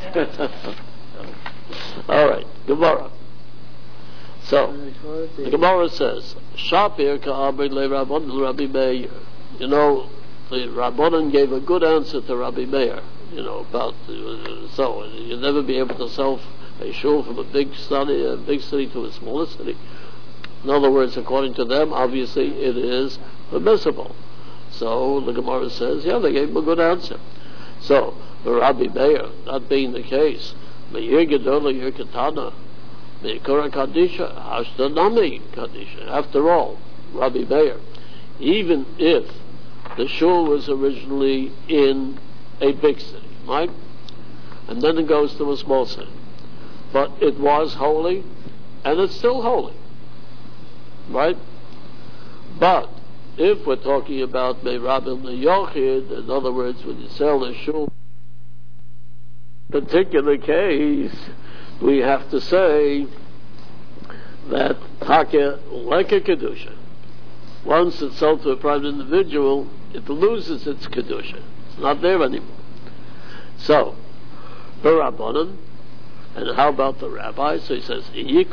All right, Gemara. So, the Gemara says, Shapir ka'abri le Rabbanan Rabbi Meir. You know, the Rabbanan gave a good answer to Rabbi Meir, about, so you'll never be able to sell a shul from a big city to a smaller city. In other words, according to them, obviously it is permissible. So the Gemara says, yeah, they gave him a good answer. So, for Rabbi Meir, that being the case, Meir Gedola Yer Katana, Meikora Kadisha, Hashtanami Kadisha. After all, Rabbi Meir, even if the shul was originally in a big city, right? And then it goes to a small city. But it was holy, and it's still holy. Right? But if we're talking about Meirabim Yochid, in other words, when you sell a shul, particular case, we have to say that Taka like a Kedusha. Once it's sold to a private individual, it loses its Kedusha. It's not there anymore. So, the Rabbanan, and how about the rabbi? So he says,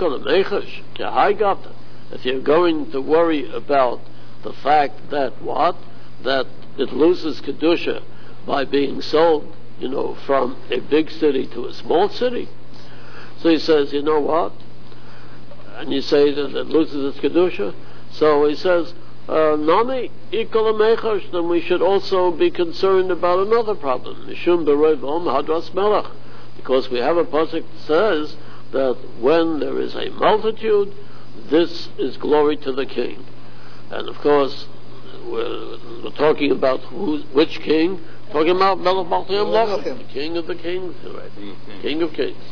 if you're going to worry about the fact that what? That it loses Kedusha by being sold, from a big city to a small city. So he says, you know what? And you say that it loses its Kedusha. So he says, Nami, then we should also be concerned about another problem. Mishum Beroivom Hadras Melech. Because we have a pasuk that says that when there is a multitude, this is glory to the king. And of course, we're talking about which king? Talking about Melech Malchim Lochem, the king of the kings, right? King of kings.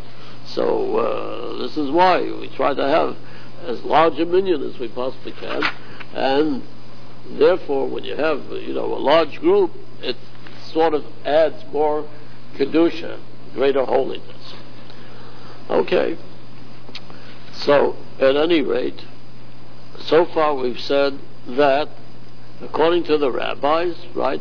So this is why we try to have as large a minyan as we possibly can, and therefore, when you have a large group, it sort of adds more kedusha, greater holiness. Okay. So, at any rate, so far we've said that, according to the rabbis, right,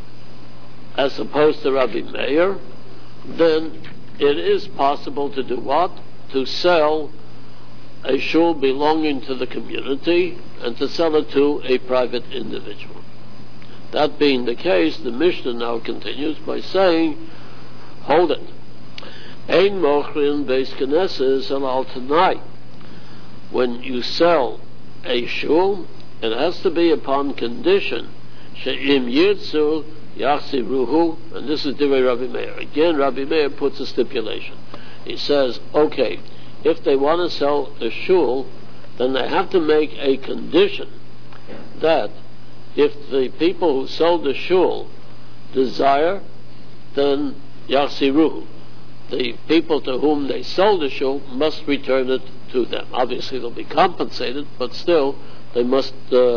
as opposed to Rabbi Meir, then it is possible to do what? To sell a shul belonging to the community and to sell it to a private individual. That being the case, the Mishnah now continues by saying, hold it. Ein mochrin beis knesses al tanai. When you sell a shul, it has to be upon condition she'im yirtzu yachziruhu, and this is Divrei Rabbi Meir. Again, Rabbi Meir puts a stipulation. He says, okay, if they want to sell a shul, then they have to make a condition that if the people who sold the shul desire, then yachziruhu. The people to whom they sold the shul must return it to them. Obviously, they'll be compensated, but still, they must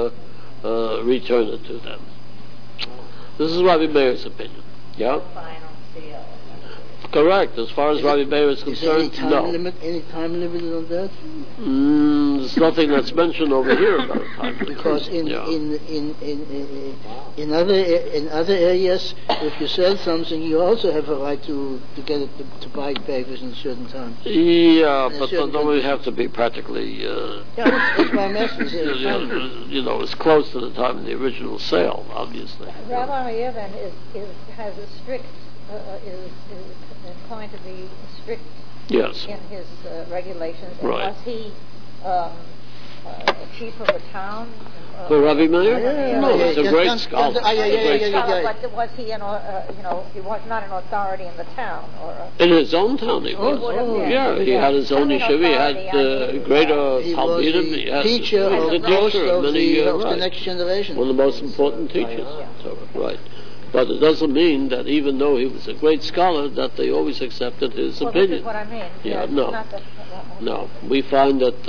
return it to them. This is Rabbi Meir's opinion. Yeah? Final sale. Correct. As far as Rabbi Meir is concerned, no. Any time limit on that? There's nothing that's mentioned over here about a time limit. Because in other areas, if you sell something, you also have a right to get it to buy it back within a certain time. Yeah, but then we have to be practically. That's why I'm asking. It's close to the time of the original sale, obviously. Rabbi Meir then has a strict. Is inclined to be strict yes. in his regulations. Right. Was he chief of a town? For Rabbi Meir? No, he's a great scholar. But was he he was not an authority in the town? In his own town he was. He had his own yeshiva, he had greater Talmidim, he had teacher of the next generation. One of the most important teachers. Right. But it doesn't mean that even though he was a great scholar, that they always accepted his opinion. This is what I mean. No. We find that,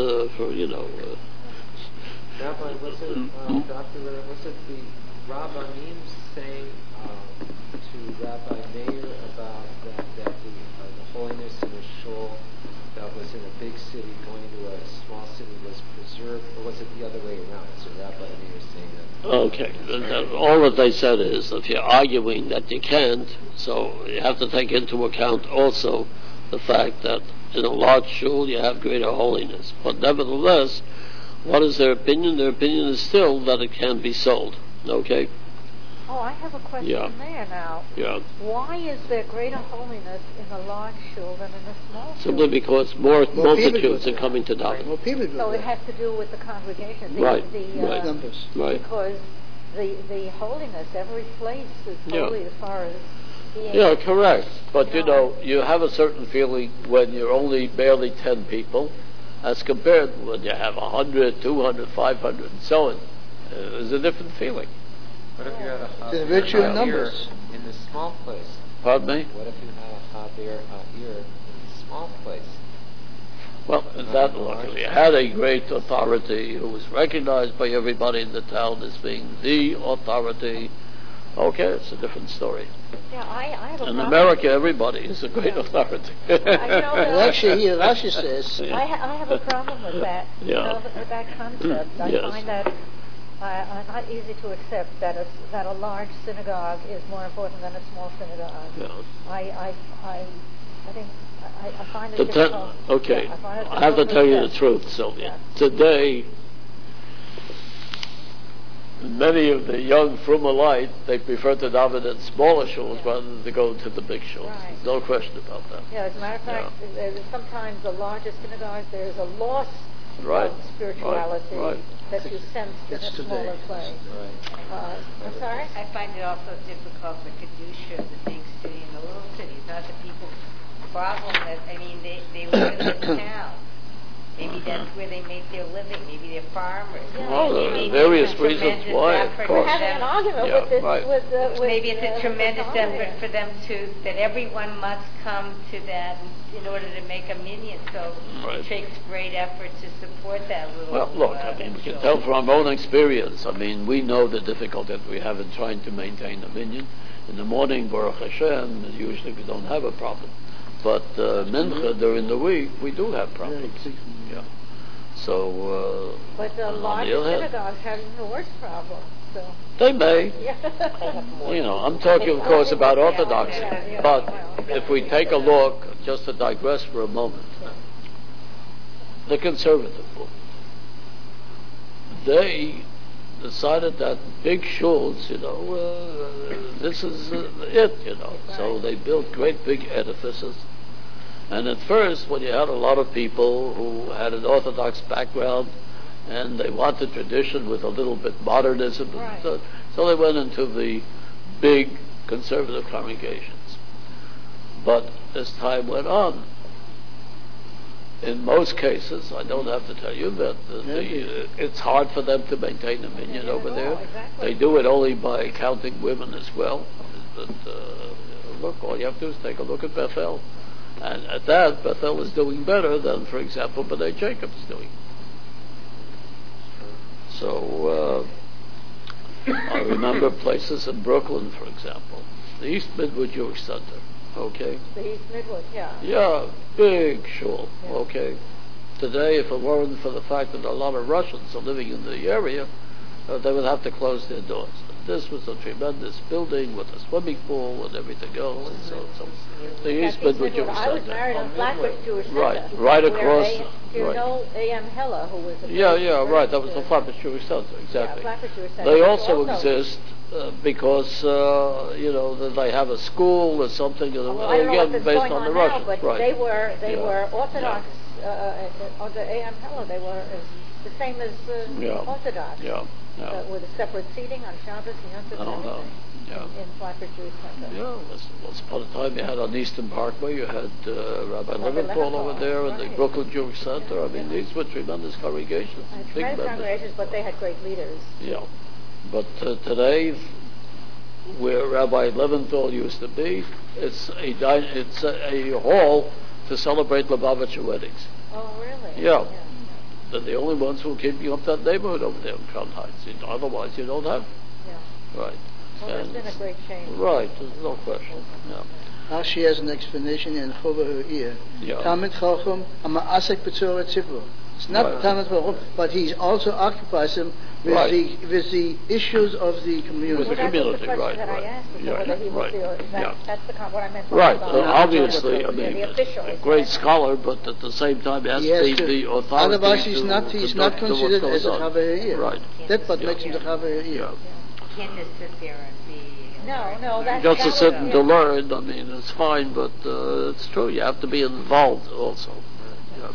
Rabbi, was it the Rabbanim saying to Rabbi Meir about that the holiness in a shul that was in a big city going to a small city was preserved, or was it the other way around? So Rabbi Meir saying that. Okay. All that they said is, if you're arguing that you can't, so you have to take into account also the fact that in a large shul you have greater holiness. But nevertheless, what is their opinion? Their opinion is still that it can be sold. Okay? Oh, I have a question there now. Yeah. Why is there greater holiness in a large shul than in a small shul? Simply because more multitudes are coming to daven. More people go so it has to do with the congregation. Right. Numbers. Right. Because the holiness, every place is holy as far as being... Yeah, correct. But, you have a certain feeling when you're only barely 10 people, as compared to when you have 100, 200, 500, and so on. There's a different feeling. What if you had a the virtue of numbers in the small place? Pardon me? What if you had a Hadir Ha'ir in the small place? Well, that luckily had a great authority who was recognized by everybody in the town as being the authority. Okay, it's a different story. Yeah, I have a problem. In America, everybody is a great authority. Actually, Rashi says... I have a problem with that. With that concept. I find that not easy to accept that a large synagogue is more important than a small synagogue. Yeah. I think I find it difficult. Okay, I have to tell you the truth, Sylvia. Yeah. Today, many of the young Frumalite, they prefer to daven in smaller shuls rather than to go to the big shuls. Right. No question about that. Yeah, as a matter of fact, sometimes the larger synagogues, there's a loss of spirituality that you sense in a smaller place. Right. I'm sorry? I find it also difficult for Kedusha, the big city and the little cities, not the people's problem. They live in the town. Maybe that's where they make their living. Maybe they're farmers. Various reasons why. Of course. We're having an argument with this. Maybe it's a tremendous effort for them that everyone must come to that in order to make a minyan. So it takes great effort to support that little. Well, look, we can tell from our own experience. We know the difficulty that we have in trying to maintain a minyan. In the morning, Baruch Hashem, usually we don't have a problem. But mincha during the week, we do have problems. Yeah. So. But the larger synagogues have even worse problems. So. They may. I'm talking, of course, about Orthodoxy. But if we take a look, just to digress for a moment, the conservative book, they decided that big shuls, this is it, So they built great big edifices. And at first, when you had a lot of people who had an Orthodox background and they wanted tradition with a little bit modernism, so they went into the big conservative congregations. But as time went on, in most cases, I don't have to tell you that it's hard for them to maintain a minyan over there. Exactly. They do it only by counting women as well. But look, all you have to do is take a look at Bethel. And at that, Bethel is doing better than, for example, B'nai Jacob is doing. So, I remember places in Brooklyn, for example, the East Midwood Jewish Center, okay? The East Midwood, Yeah, big shul, okay? Today, if it weren't for the fact that a lot of Russians are living in the area, they would have to close their doors. This was a tremendous building with a swimming pool and everything else. And so the East Midwood Jewish Center. I was married on Flatbush Jewish Center. Right across. Do you know A.M. Heller, who was a... right. That was the Flatbush Jewish Center, exactly. Yeah, Flatbush Jewish Center. They also exist because, they have a school or something, again, based on the Russians. But they were Orthodox, under A.M. Heller, they were as The same as Orthodox. With a separate seating on Shabbos, Yom Tov, and everything. In Flatbush Jewish Center. Yeah, once upon a time you had on Eastern Parkway, you had Rabbi Leventhal over there in the Brooklyn Jewish Center. I mean, these were tremendous congregations. Tremendous congregations, but they had great leaders. Yeah. But today, where Rabbi Leventhal used to be, it's a hall to celebrate Lubavitcher weddings. Oh, really? Yeah. They're the only ones who are keeping up that neighborhood over there in Crown Heights. Otherwise, you don't have. Yeah. Right. Well, there's been a great change. Right, there's no question. Yeah. Rashi has an explanation in Chova Ha'ir. Yeah. Talmid Chacham Ama'asek B'Torah Tzibur. It's not Talmid Chacham, but he also occupies him with the issues of the community. With the community, that right. I asked, that's what I meant. Right, obviously, I mean, a great scholar, but at the same time has to be the authority. Otherwise, he's not considered as a Chava Ha'ir. Right. That's what makes him the Chava Ha'ir. Can't just sit there and be... No, that's... Just to sit and to learn, I mean, it's fine, but it's true, you have to be involved also. Yeah.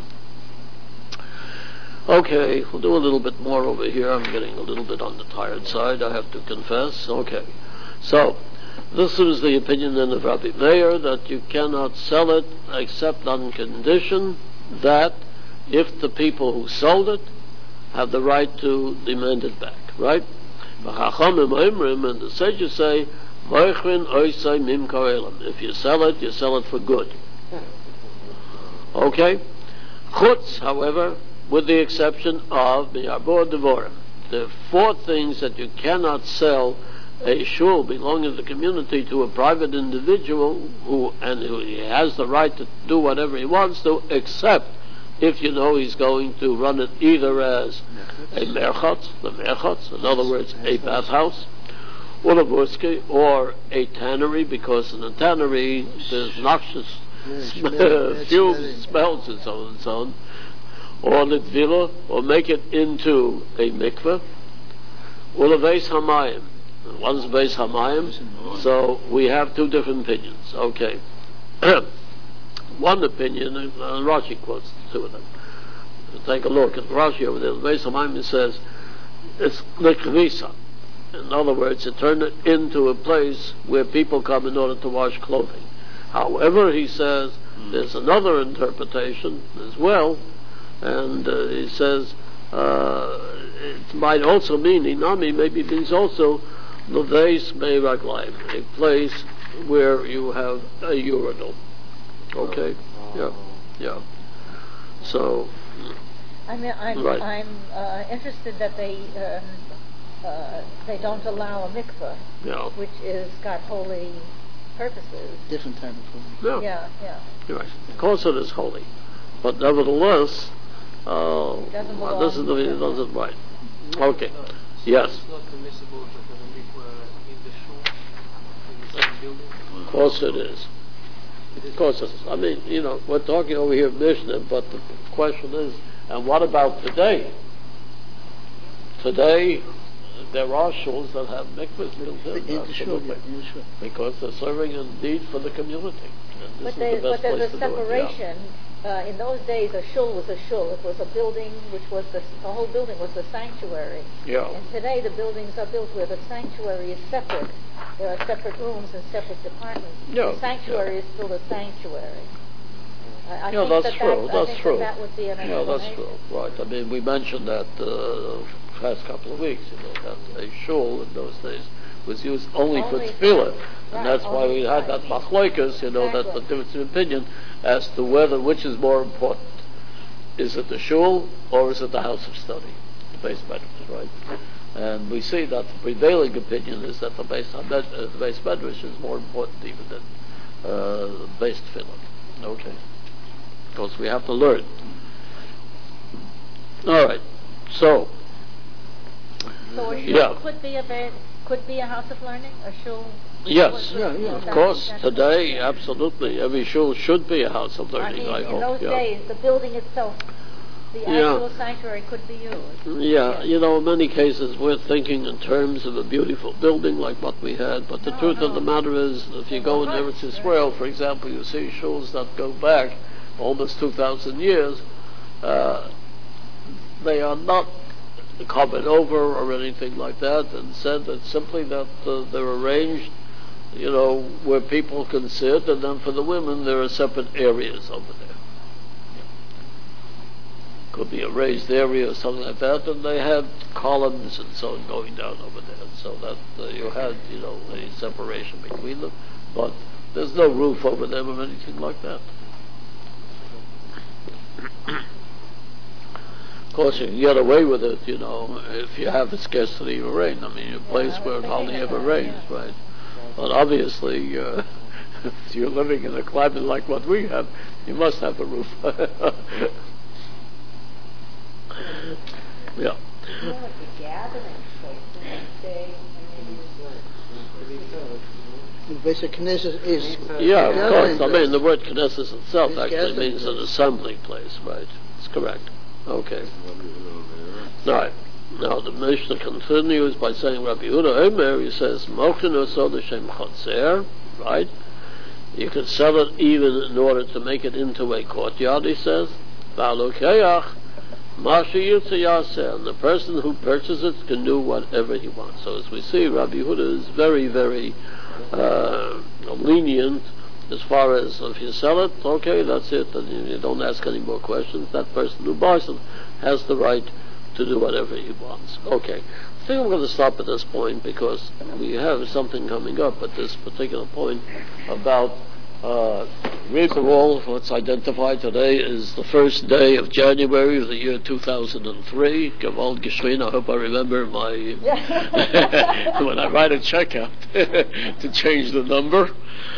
Okay, we'll do a little bit more over here. I'm getting a little bit on the tired side, I have to confess. Okay, so this is the opinion then of Rabbi Meir, that you cannot sell it except on condition that if the people who sold it have the right to demand it back, right? And the sages say, if you sell it for good. Okay? Chutz, however, with the exception of Mi'arbor Devorim. There are 4 things that you cannot sell a shul belonging to the community to a private individual who he has the right to do whatever he wants to, except if you know he's going to run it either as a merchatz, in other words, a bathhouse, or a tannery, because in a tannery there's noxious fumes, smells, and so on and so on, or litvila, or make it into a mikveh, or a beis hamayim. One's beis hamayim, so we have 2 different opinions. Okay. One opinion, and Rashi quotes 2 of them. Take a look at Rashi over there. The Beis Hamayim says it's lekvisa. In other words, to turn it into a place where people come in order to wash clothing. However, he says there's another interpretation as well, and he says it might also mean, Inami maybe means also leveis meiraglaim, a place where you have a urinal. Okay. Yeah. So. I'm interested that they don't allow a mikveh, which is got holy purposes. Different type of holy. Yeah. You're right. Of course, it is holy, but nevertheless, this is the doesn't right. Okay. Yes. It's not permissible to have a mikveh in the shul, in the same building. Of course, it is. Of course it is. I mean, we're talking over here Mishnah, but the question is, and what about today? Today, there are shuls that have mikvahs built in, absolutely, because they're serving a need for the community. And this is the best there's place a to do it. separation. In those days, a shul was a shul. It was a building which was the whole building was the sanctuary. Yeah. And today, the buildings are built where the sanctuary is separate. There are separate rooms and separate departments. Yeah. The sanctuary is still a sanctuary. I think that's true. That's true. That would be an explanation. Yeah, that's true. Right. I mean, we mentioned that past couple of weeks, that a shul in those days was used only for tefillah, and that's why we had that machloikas, that the difference of opinion as to which is more important. Is it the shul or is it the house of study, the beis medrash, right? And we see that the prevailing opinion is that the beis medrash is more important even than beis tefillah. Okay, because we have to learn. All right, so a shul could be a house of learning, a shul. Yes, of course. Today, absolutely, every shul should be a house of learning. I hope. In those days, the building itself, the actual sanctuary, could be used. Yeah, in many cases, we're thinking in terms of a beautiful building like what we had. But the truth of the matter is, if you go in Eretz Yisrael, for example, you see shuls that go back almost 2,000 years. they are not covered over or anything like that, and said that simply that they're arranged, where people can sit, and then for the women there are separate areas over there. Could be a raised area or something like that, and they had columns and so on going down over there, so that you had, a separation between them, but there's no roof over them or anything like that. Of course, you can get away with it, if you have a scarcity of rain. I mean, a place where it hardly ever rains, right? But obviously, if you're living in a climate like what we have, you must have a roof. Yeah. The basic Knesset is... Yeah, of course. I mean, the word Knesset itself actually means an assembly place, right? It's correct. Okay. All right. Now the Mishnah continues by saying, Rabbi Yehuda Omer, he says, Mochin oso l'shem chotzer, right? You can sell it even in order to make it into a courtyard, he says. V'alokeach Masha Yitza Yaseh, and the person who purchases it can do whatever he wants. So as we see, Rabbi Yehuda is very, very lenient as far as if you sell it, okay, that's it, and you don't ask any more questions. That person who buys it has the right to do whatever he wants. Okay, I think I'm going to stop at this point because we have something coming up at this particular point about Riberol. What's identified today is the first day of January of the year 2003. Gewalt geschrien. I hope I remember my when I write a check out to change the number.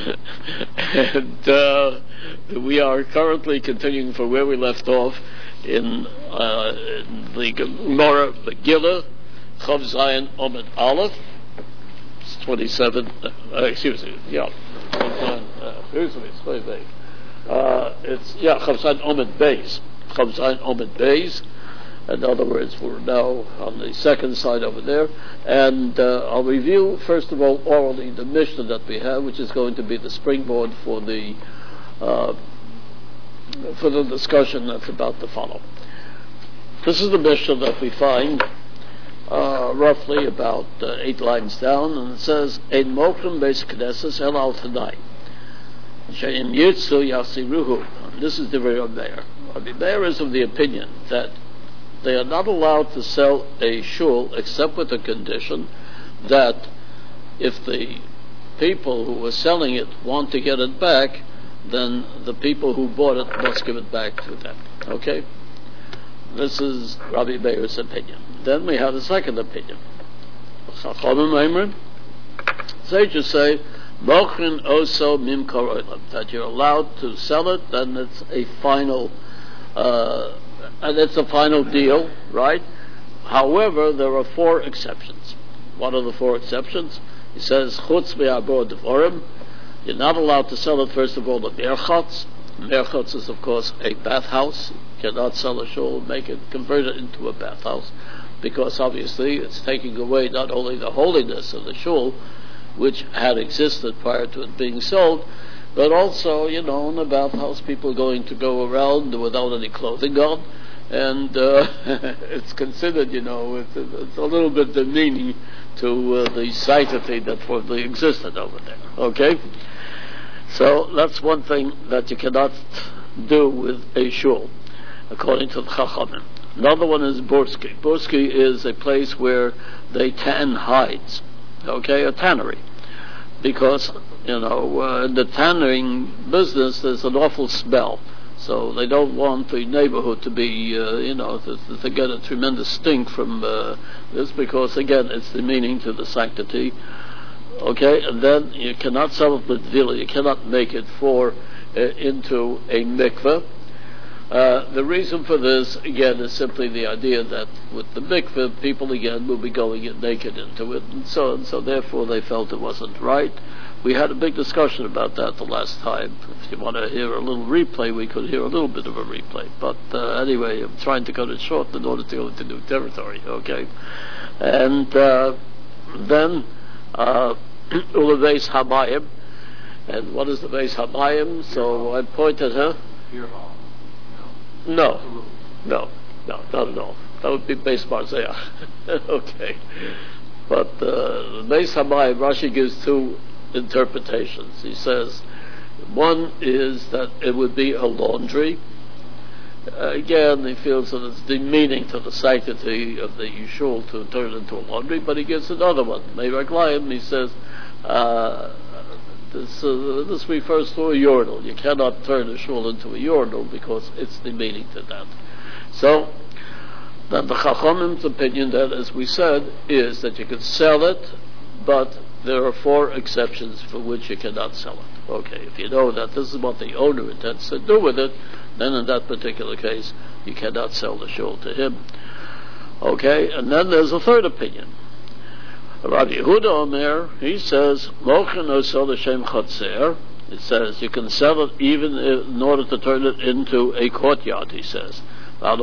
And we are currently continuing from where we left off in the Gemara Megillah, Chav Zayin Omid Aleph. It's 27. Excuse me. Yeah. It's very vague. It's Chav Zayin Omid Beis. Chav Zayin Omid Beis. In other words, we're now on the second side over there, and I'll review first of all orally the Mishnah that we have, which is going to be the springboard for the discussion that's about to follow. This is the Mishnah that we find roughly about 8 lines down, and it says, Ein Mokrim Beis Knesses El Al Tanai She'im Yitzu Yasiruhu. This is the Rabbi Meir. Rabbi Meir is of the opinion that they are not allowed to sell a shul except with the condition that if the people who were selling it want to get it back, then the people who bought it must give it back to them. Okay? This is Rabbi Meir's opinion. Then we have a second opinion. Chachamim sages say, Mochin oso mimkor olam, that you're allowed to sell it, then it's a final deal, right? However, there are 4 exceptions. What are the 4 exceptions? He says, Chutz me'abor devorim, you're not allowed to sell it, first of all, at merchatz. Merchatz is, of course, a bathhouse. You cannot sell a shul, convert it into a bathhouse, because obviously it's taking away not only the holiness of the shul, which had existed prior to it being sold, but also, in the bathhouse, people are going to go around without any clothing on, and it's considered, it's a little bit demeaning to the sanctity that formerly existed over there. Okay? So that's one thing that you cannot do with a shul, according to the Chachamim. Another one is Burski. Burski is a place where they tan hides, okay, a tannery. Because, in the tanning business, there's an awful smell. So they don't want the neighborhood to be, to get a tremendous stink from this, because, again, it's demeaning to the sanctity. Okay, and then you cannot sell it with villa, you cannot make it into a mikveh. The reason for this, again, is simply the idea that with the mikveh, people again will be going in naked into it, and so on. So therefore, they felt it wasn't right. We had a big discussion about that the last time. If you want to hear a little replay, we could hear a little bit of a replay. But anyway, I'm trying to cut it short in order to go into new territory. Okay, and then Uleveis Hamayim. And what is the Beis Hamayim? So I pointed her. Beer hall. No, not at all. That would be Beis Marzeach. Okay. But Beis Hamayim, Rashi gives two interpretations. He says, one is that it would be a laundry. Again, he feels that it's demeaning to the sanctity of the Yishul to turn it into a laundry, but he gives another one. Meiraglayim, he says, this refers to a urinal. You cannot turn a shul into a urinal because it's demeaning to that. So, then the Chachamim's opinion then, as we said, is that you can sell it, but there are 4 exceptions for which you cannot sell it. Okay, if you know that this is what the owner intends to do with it, then in that particular case, you cannot sell the shul to him. Okay, and then there's a third opinion. Rabbi Yehuda Omer, he says, Mochen osel l'shem chatzer. It says you can sell it even in order to turn it into a courtyard, he says. And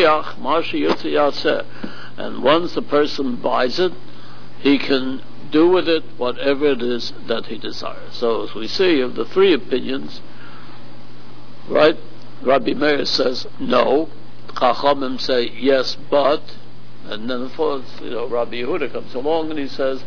once the person buys it, he can do with it whatever it is that he desires. So as we see of the 3 opinions, right, Rabbi Meir says no, Chachamim say yes, but, and then Rabbi Yehuda comes along and he says,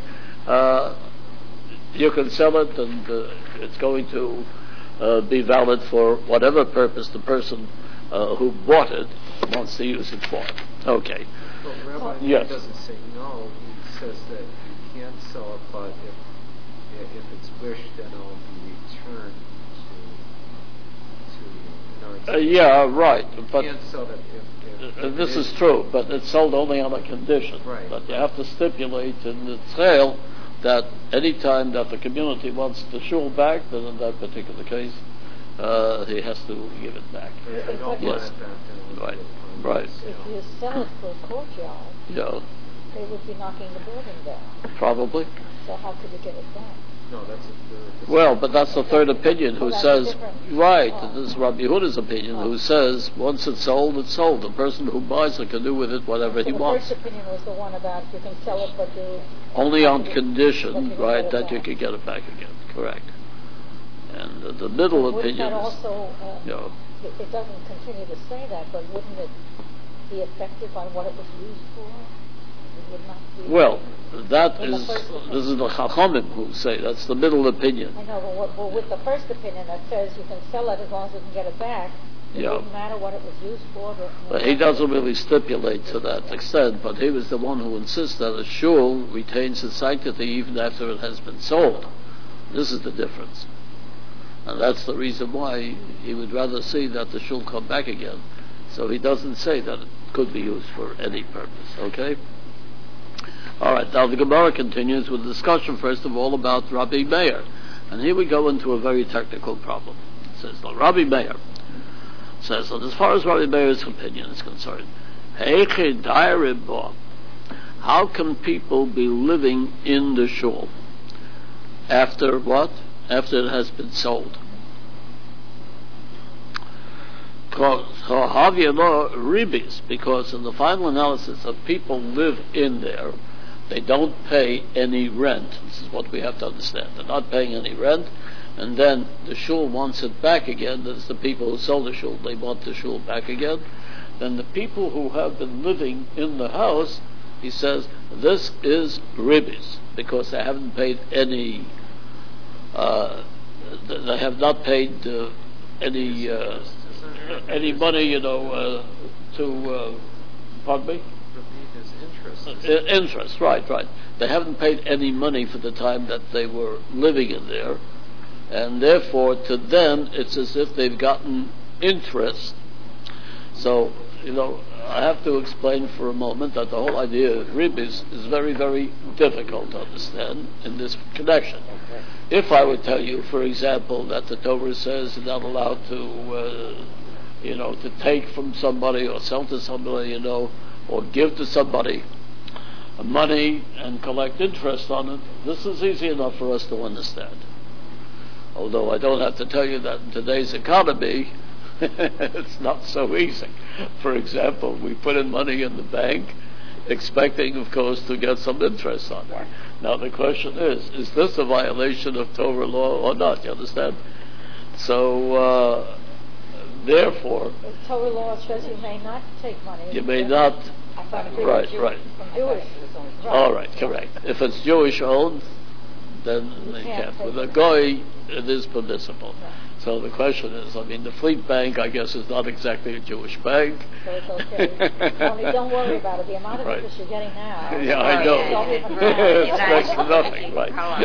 you can sell it and it's going to be valid for whatever purpose the person who bought it wants to use it for. Okay. Well, Rabbi yes. doesn't say no. He says that you can sell it, but if it's wished, then it will be returned to yeah, right. But you can't sell it if this is true, but it's sold only on a condition. Right. But you have to stipulate in the sale that any time that the community wants the shul back, then in that particular case, he has to give it back. If they don't want it back, then Right. Right. If you sell it for a courtyard, Yeah. they would be knocking the building down. Probably. So how could you get it back? No, that's Well, but that's the third opinion who that's says, different. right, Oh. this is Rabbi Yehuda's opinion, who says once it's sold, it's sold. The person who buys it can do with it whatever So he the wants. first opinion was the one about you can sell it, but you Only on that you condition, can right, get it that you back. can get it back again. Correct. And the middle Wouldn't opinion that is, also, it doesn't continue to say that, but wouldn't it be effective on what it was used for? It would not be. well, that In the is, first opinion. this is the Chachamim who say, that's the middle opinion. I know, but with the first opinion that says you can sell it as long as you can get it back, it Yeah. wouldn't matter what it was used for. But he doesn't really stipulate to that extent, but he was the one who insists that a shul retains its sanctity even after it has been sold. This is the difference. And that's the reason why he would rather see that the shul come back again. So he doesn't say that it could be used for any purpose, okay? All right, now the Gemara continues with a discussion, first of all, about Rabbi Meir. And here we go into a very technical problem. It says, well, Rabbi Meir says, that as far as Rabbi Meir's opinion is concerned, how can people be living in the shul? After what? After it has been sold. Because in the final analysis, if people live in there, they don't pay any rent. This is what we have to understand. They're not paying any rent, and then the shul wants it back again. That's the people who sold the shul. They want the shul back again. Then the people who have been living in the house, he says, this is ribis, because they haven't paid any, they have not paid any money, to, pardon me? Interest, right. They haven't paid any money for the time that they were living in there, and therefore to them it's as if they've gotten interest. So, I have to explain for a moment that the whole idea of ribis is very, very difficult to understand in this connection. Okay. If I would tell you, for example, that the Torah says you're not allowed to, to take from somebody or sell to somebody, or give to somebody money and collect interest on it, this is easy enough for us to understand. Although I don't have to tell you that in today's economy, it's not so easy. For example, we put in money in the bank, expecting, of course, to get some interest on it. Now the question is this a violation of Torah law or not? You understand? So, therefore, Torah law says you may not take money. You may not Right. From Jewish. All right, correct. If it's Jewish owned, then they can't. With a goy, it is permissible. Yeah. So the question is, the Fleet Bank, I guess, is not exactly a Jewish bank. So it's okay. Only don't worry about it. The amount of Right. interest you're getting now. Yeah, I know. Don't even It's try. next to nothing,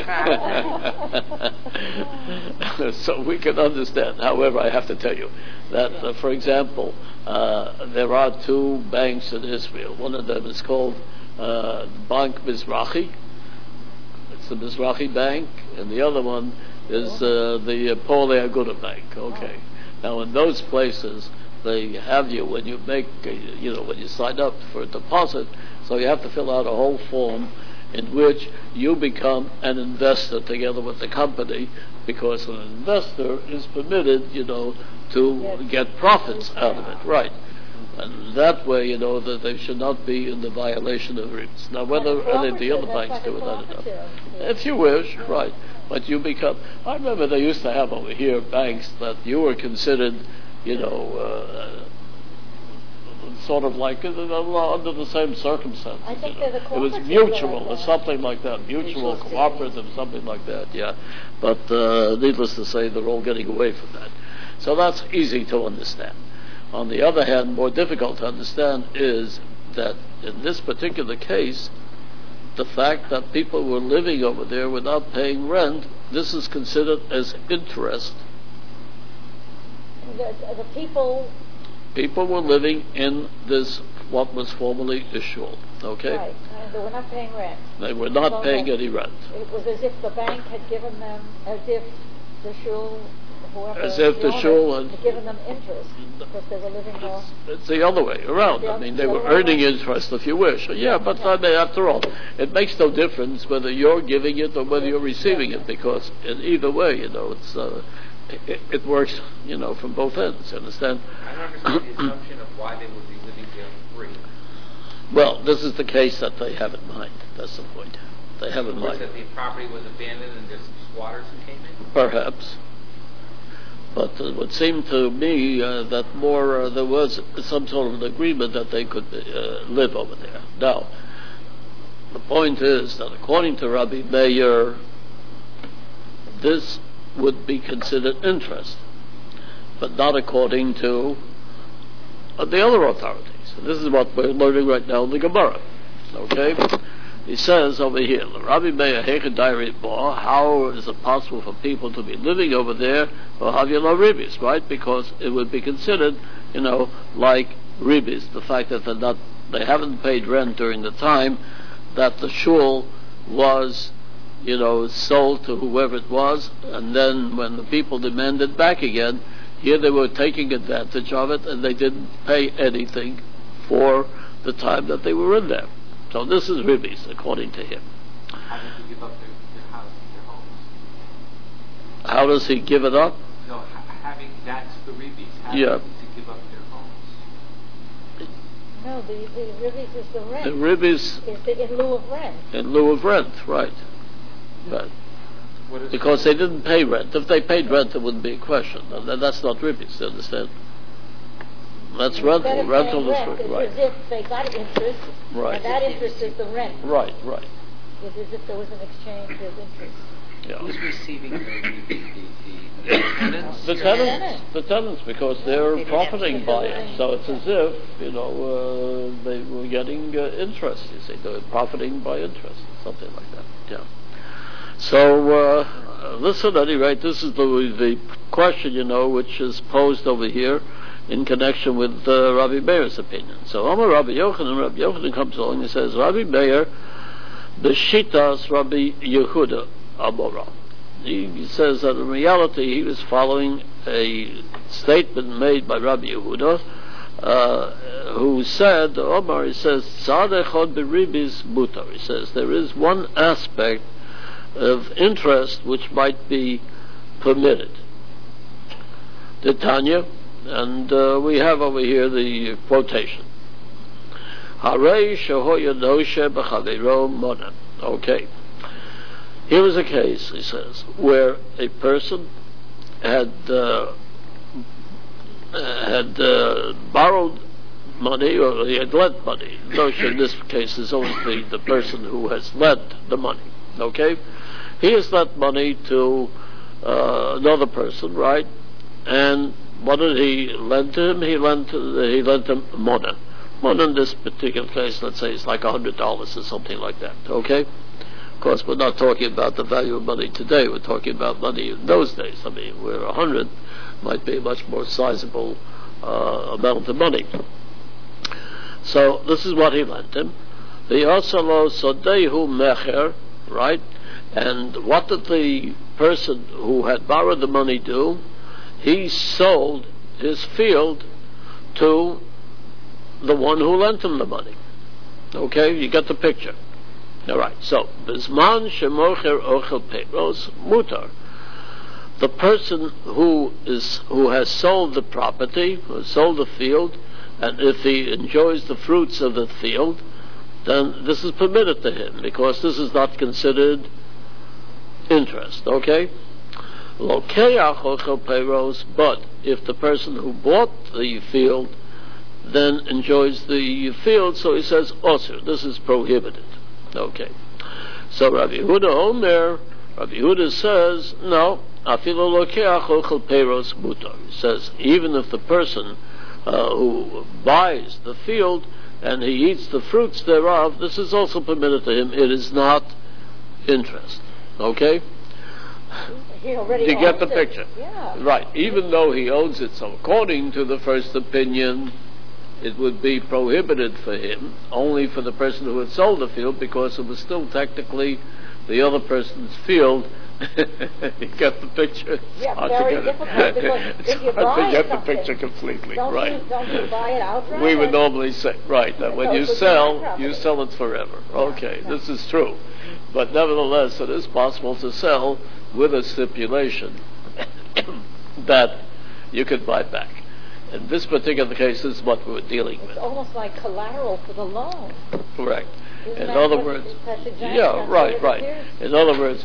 right? So we can understand. However, I have to tell you that, for example, there are two banks in Israel. One of them is called Bank Mizrahi. It's the Mizrahi Bank, and the other one is the Pauley Aguda Bank. Okay. Now, in those places, they have you when you make, when you sign up for a deposit, so you have to fill out a whole form in which you become an investor together with the company, because an investor is permitted, to get profits out of it. Right. And that way, that they should not be in the violation of RIBs. Now, whether any of the other banks do it, I don't know. If you wish, right. But you become, I remember they used to have over here banks that you were considered, sort of like under the same circumstances. I think It was mutual or something like that. Mutual, cooperative, something like that, yeah. But needless to say, they're all getting away from that. So that's easy to understand. On the other hand, more difficult to understand is that in this particular case, the fact that people were living over there without paying rent, this is considered as interest. The people were living in this, what was formerly a shul, okay? Right, and they were not paying rent. They were not paying any rent. It was as if the bank had given them, as if the shul, whoever as if the shul had given them interest, because they were living there. It's the other way around. They were earning interest, if you wish. Yeah, but after all, it makes no difference whether you're giving it or whether you're receiving it, because in either way, it's it works, from both ends. You understand? I don't understand the assumption of why they would be living there free. Well, this is the case that they have in mind. That's the point. They have in mind that the property was abandoned and there's squatters who came in? Perhaps. But it would seem to me that more there was some sort of an agreement that they could live over there. Now, the point is that according to Rabbi Meir, this would be considered interest, but not according to the other authorities. And this is what we're learning right now in the Gemara. Okay? He says over here, Rabbi Meir, how is it possible for people to be living over there or have ribis, right? Because it would be considered, like ribis, the fact that they haven't paid rent during the time that the shul was, sold to whoever it was, and then when the people demanded back again, here they were taking advantage of it, and they didn't pay anything for the time that they were in there. So this is ribis, according to him. How does he give up their house, their homes? How does he give it up? No, that's the ribis. How Yeah. does he give up their homes? No, the ribis is the rent. The ribis is in lieu of rent. In lieu of rent, right. Right. Because they didn't pay rent. If they paid rent, it wouldn't be a question. And that's not ribis, you understand? That's rental. Rental is right. It's as if they got interest, right. And that interest is the rent. Right. It's as if there was an exchange of interest. Yeah. Who's receiving the tenants? The tenants, because they're profiting by it. So it's as if, they were getting interest, you see. They're profiting by interest, something like that. Yeah. So, this at any rate, this is the question, which is posed over here in connection with Rabbi Meir's opinion. So, Amar Rabbi Yochanan comes along and says, Rabbi Meir, B'shitas Rabbi Yehuda Amora. He says that in reality he was following a statement made by Rabbi Yehuda, who said, Omar, he says, Tzadechod beribis mutar. He says, there is one aspect of interest which might be permitted. The Tanya, and we have over here the quotation. Harei shehoya noshe b'chaveiro mona. Okay. Here is a case, he says, where a person had borrowed money or he had lent money. Notion in this case is only the person who has lent the money. Okay? He has lent money to another person, right? And what did he lend to him? He lent him money. Money in this particular case, let's say, it's like $100 or something like that. Okay? Of course, we're not talking about the value of money today. We're talking about money in those days. I mean, where 100 might be a much more sizable amount of money. So this is what he lent him. The Yosalo Sodehu Mecher, right? And what did the person who had borrowed the money do? He sold his field to the one who lent him the money. Okay, you get the picture. All right. So Bisman Shemocher Ochel Peiros Mutar. The person who has sold the property, who has sold the field, and if he enjoys the fruits of the field, then this is permitted to him because this is not considered interest. Okay. Lokeach Ochel Peiros, but if the person who bought the field then enjoys the field, so he says osir. This is prohibited. Okay. So Rabbi Yehuda Omer, Rabbi Yehuda says, no, afilu lokeach ochel peiros mutar. He says, even if the person who buys the field and he eats the fruits thereof, this is also permitted to him. It is not interest. Okay? You get the picture. Yeah. Right. Even though he owns it, so according to the first opinion, it would be prohibited for him, only for the person who had sold the field, because it was still technically the other person's field. You get the picture? Yeah, very difficult, because if you buy get the something, picture completely, don't right? Don't you buy it outright? We would normally say, right, that when you sell it forever. Okay, Yeah. this is true. But nevertheless, it is possible to sell with a stipulation that you could buy back. In this particular case, this is what we're dealing with. It's almost like collateral for the loan. Correct. Isn't In that other what- words, that's exactly yeah, that's right, what it right. is? In other words,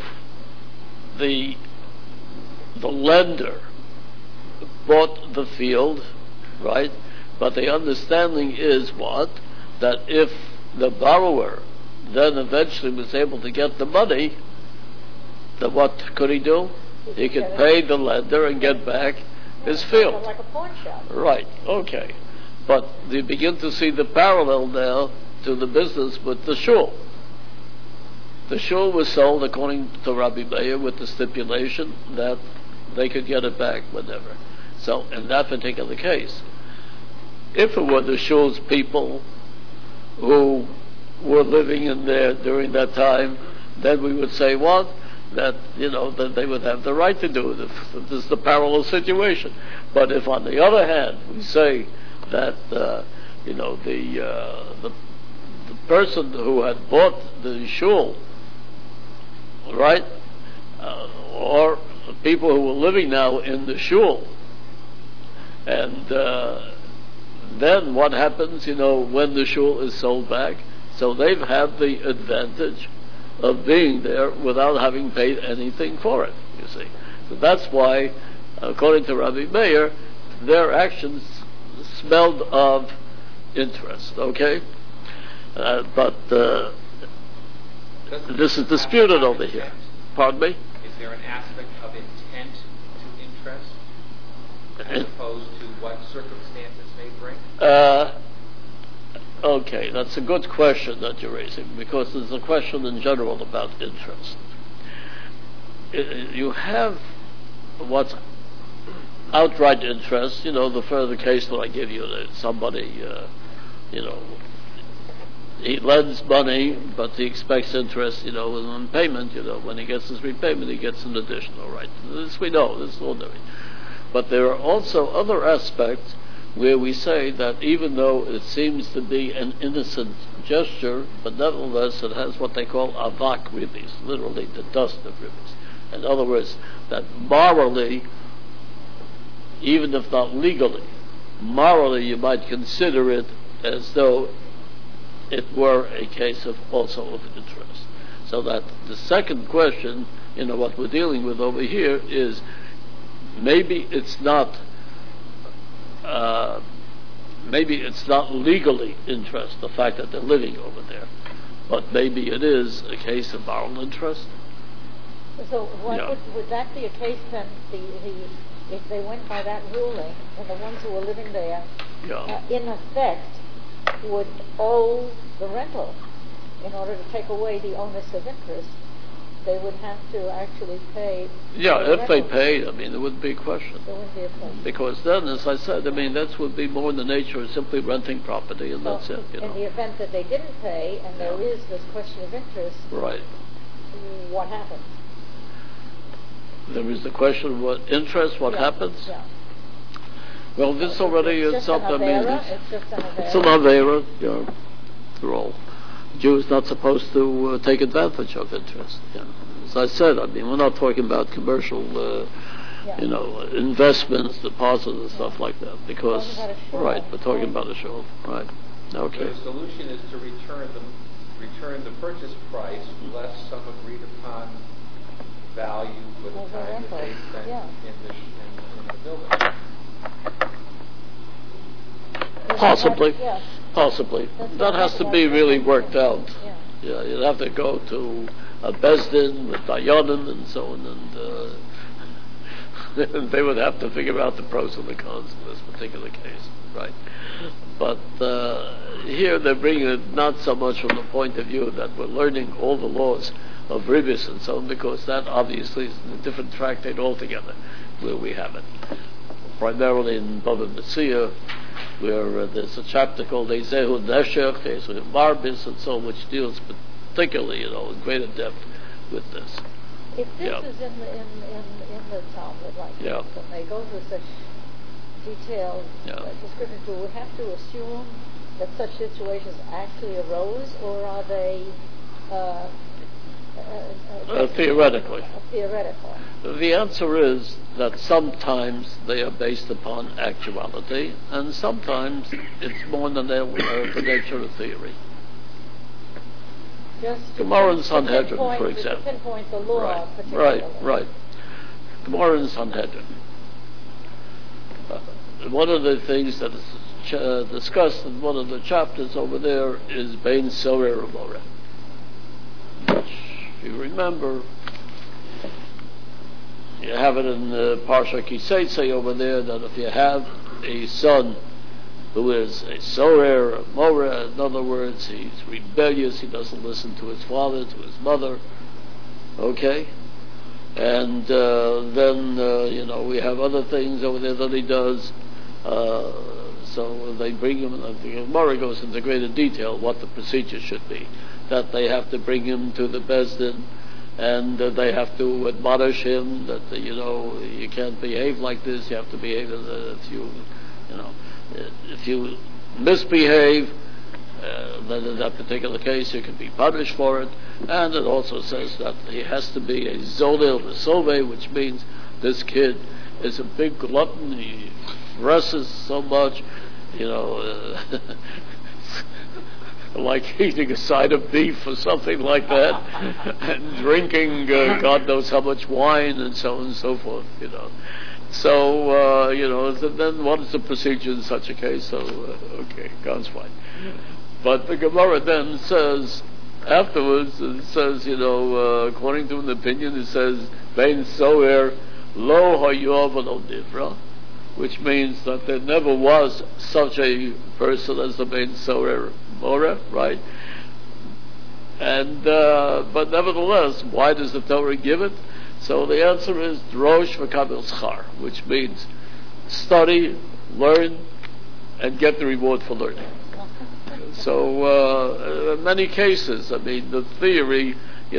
the lender bought the field, right? But the understanding is what? That if the borrower then eventually was able to get the money, then what could he do? He could pay the lender and get back his field. Like a pawn shop. Right, okay. But you begin to see the parallel now to the business with the shul. The shul was sold according to Rabbi Meir with the stipulation that they could get it back whenever. So in that particular case, if it were the shul's people who were living in there during that time, then we would say what? That, that they would have the right to do it if this is the parallel situation. But if on the other hand we say that the person who had bought the shul, right, or the people who were living now in the shul, and then what happens, when the shul is sold back? So they've had the advantage of being there without having paid anything for it, you see. So that's why, according to Rabbi Meir, their actions smelled of interest, okay? But this is disputed over here. Pardon me? Is there an aspect of intent to interest as opposed to what circumstances may bring? Okay, that's a good question that you're raising, because there's a question in general about interest. You have what's outright interest, the further case that I give you, that somebody, he lends money, but he expects interest, in payment, when he gets his repayment, he gets an additional right. This we know, this is ordinary. But there are also other aspects where we say that even though it seems to be an innocent gesture, but nevertheless it has what they call avak ribis, literally the dust of ribis. In other words, that morally, even if not legally, morally you might consider it as though it were a case of also of interest. So that the second question, what we're dealing with over here is maybe it's not maybe it's not legally interest, the fact that they're living over there, but maybe it is a case of moral interest. So would that be a case then, if they went by that ruling, and the ones who were living there, in effect, would owe the rental in order to take away the onus of interest? They would have to actually pay. Yeah, if they paid, I mean, there wouldn't be a question. There wouldn't be a question. Because then, as I said, I mean, that would be more in the nature of simply renting property, and that's it. In the event that they didn't pay, and there is this question of interest, right? What happens? There is the question of what interest, what happens? Yeah. Well, this already is something. It's just an avera. It's an avera, they're all. Jew is not supposed to take advantage of interest. Yeah. As I said, I mean, we're not talking about commercial, investments, deposits, and stuff like that. Because, right, we're talking about a shul. Right. Okay. So the solution is to return the purchase price less some agreed upon value for the time that they spent in the building. Possibly. Possibly. That has to be really worked out. Yeah, you'd have to go to a Bezdin with Dayanim and so on, and they would have to figure out the pros and the cons in this particular case, right? But here they're bringing it not so much from the point of view that we're learning all the laws of Ribis and so on, because that obviously is a different tractate altogether where we have it. Primarily in Bava Metzia, where there's a chapter called Ezehu Neshech, Ezehu Marbis, and so on, which deals particularly, in greater depth with this. If this is in the Talmud like this, and they go through such detailed descriptions, do we have to assume that such situations actually arose, or are they theoretically? Theoretical. The answer is that sometimes they are based upon actuality, and sometimes it's more than the nature of theory. Gemara in Sanhedrin, for example. Pinpoint the law Right. Gemara in Sanhedrin. One of the things that is discussed in one of the chapters over there is Bein Sorer Umoreh, which, if you remember, you have it in Parsha Kiseitze over there, that if you have a son who is a sorer, a moreh, in other words, he's rebellious, he doesn't listen to his father, to his mother, okay? And then, we have other things over there that he does. So they bring him, and the Gemara goes into greater detail what the procedure should be. That they have to bring him to the Bezdin, and they have to admonish him that, you can't behave like this, you have to behave if you misbehave, then in that particular case you can be punished for it. And it also says that he has to be a Zolil Mesove, which means this kid is a big glutton, he dresses so much, like eating a side of beef or something like that, and drinking God knows how much wine and so on and so forth, So, then what is the procedure in such a case? So, okay, God's fine. But the Gemara then says, afterwards, it says, according to an opinion, it says, Bein Soer Lo Hayov Lo Divra, which means that there never was such a person as the Bein Soer Moreh, right? And, but nevertheless, why does the Torah give it? So the answer is Drosh v'kabel schar, which means study, learn, and get the reward for learning. So in many cases, I mean, the theory,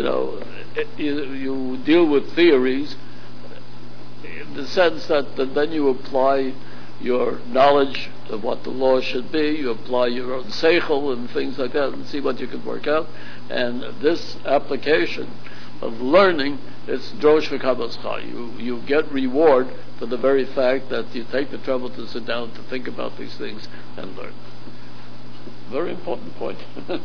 you deal with theories in the sense that then you apply your knowledge of what the law should be, you apply your own seichel and things like that, and see what you can work out. And this application of learning, it's drosh v'kabel schar. You get reward for the very fact that you take the trouble to sit down to think about these things and learn. Very important point. Also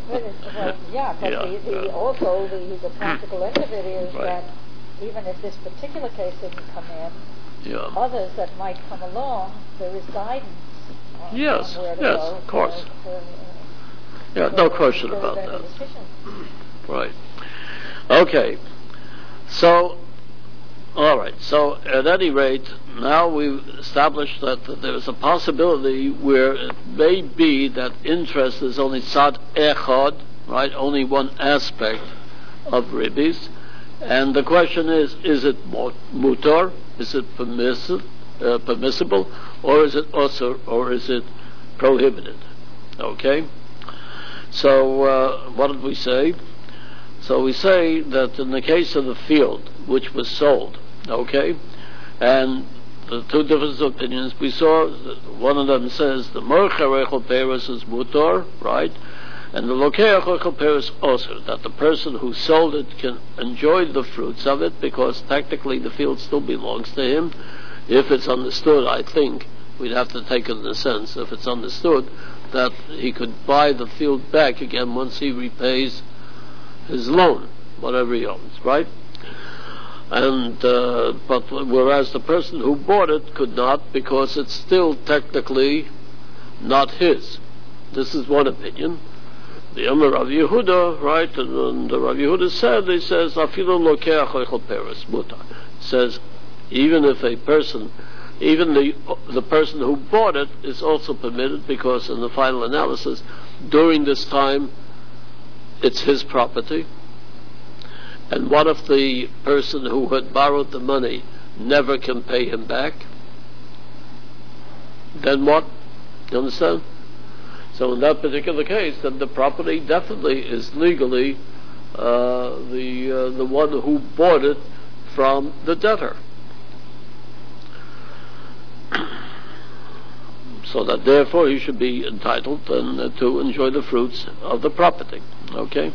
the practical end of it is that even if this particular case didn't come in, others that might come along, there is guidance Yes, where to yes, go of course. for No question about better that. decisions. Right. Okay. So, all right. So, at any rate, now we've established that there's a possibility where it may be that interest is only sad echad, right? Only one aspect of ribis. And the question is it mutar? Is it permissible? Or is it also, or is it prohibited? Okay? So, what did we say? So we say that in the case of the field, which was sold, okay, and the two different opinions, we saw one of them says the Morcher Echel Peres is mutar, right, and the Lokeach Echel Peres also, that the person who sold it can enjoy the fruits of it because technically the field still belongs to him. If it's understood, I think, we'd have to take it in the sense, if it's understood, that he could buy the field back again once he repays his loan, whatever he owns, right? And but whereas the person who bought it could not, because it's still technically not his. This is one opinion. The Amar Rav Yehuda, right? And the Rav Yehuda said, he says, "Afilu lokeach echel peres mutar." Says, even if a person, even the person who bought it is also permitted, because in the final analysis, during this time, it's his property. And what if the person who had borrowed the money never can pay him back? Then what? You understand? So in that particular case, then the property definitely is legally the one who bought it from the debtor. So that therefore he should be entitled to enjoy the fruits of the property. Okay?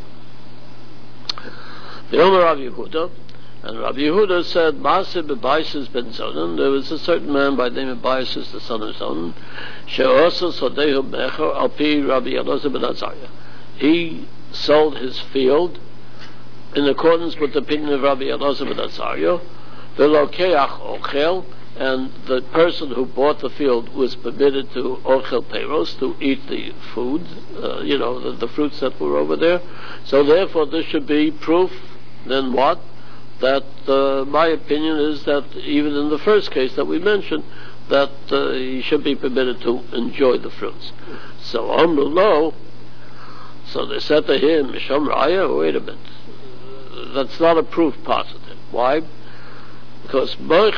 The Omer Rav Yehuda, and Rav Yehuda said, Maaseh b'Baisus ben Zonan, there was a certain man by the name of Baisus, the son of Zonan, she'osa sodehu mecher al pi Rabbi Elazar ben Azariah. He sold his field in accordance with the opinion of Rabbi Elazar ben Azariah, v'lokeach ochel, and the person who bought the field was permitted to ochel peros, to eat the food, the fruits that were over there. So therefore this should be proof, then what? That my opinion is that even in the first case that we mentioned, that he should be permitted to enjoy the fruits. So Amru lo, so they said to him, Misham Raya, wait a minute, that's not a proof positive. Why? Because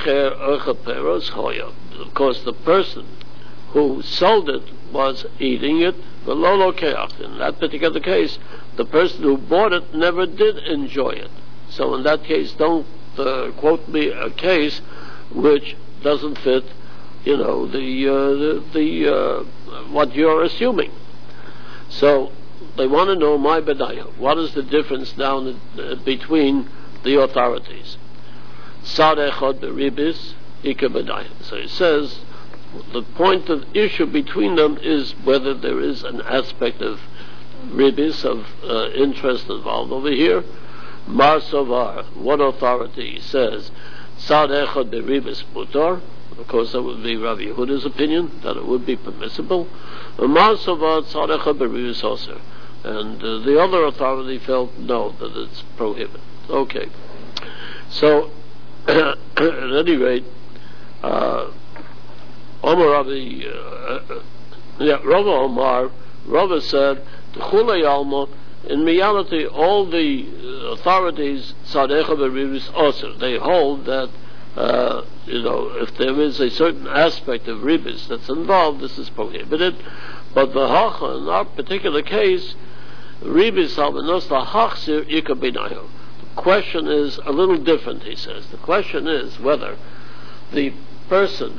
of course the person who sold it was eating it, in that particular case, the person who bought it never did enjoy it. So in that case, don't quote me a case which doesn't fit, what you're assuming. So they want to know my bedaya. What is the difference now between the authorities? Sad echad beribis ika bedaya. So it says the point of issue between them is whether there is an aspect of ribis, of interest involved over here. Mar Sovar, one authority says Sad echad beribis mutar. Of course, that would be Rabbi Yehuda's opinion, that it would be permissible. Mar Sovar Sad echad beribis also. And the other authority felt no, that it's prohibited. Okay. So, at any rate, Rava said, in reality, all the authorities, they hold that, if there is a certain aspect of ribis that's involved, this is prohibited. But the hacha, in our particular case, ribis halvenos la hachzir ikabinayo. The question is a little different, he says. The question is whether the person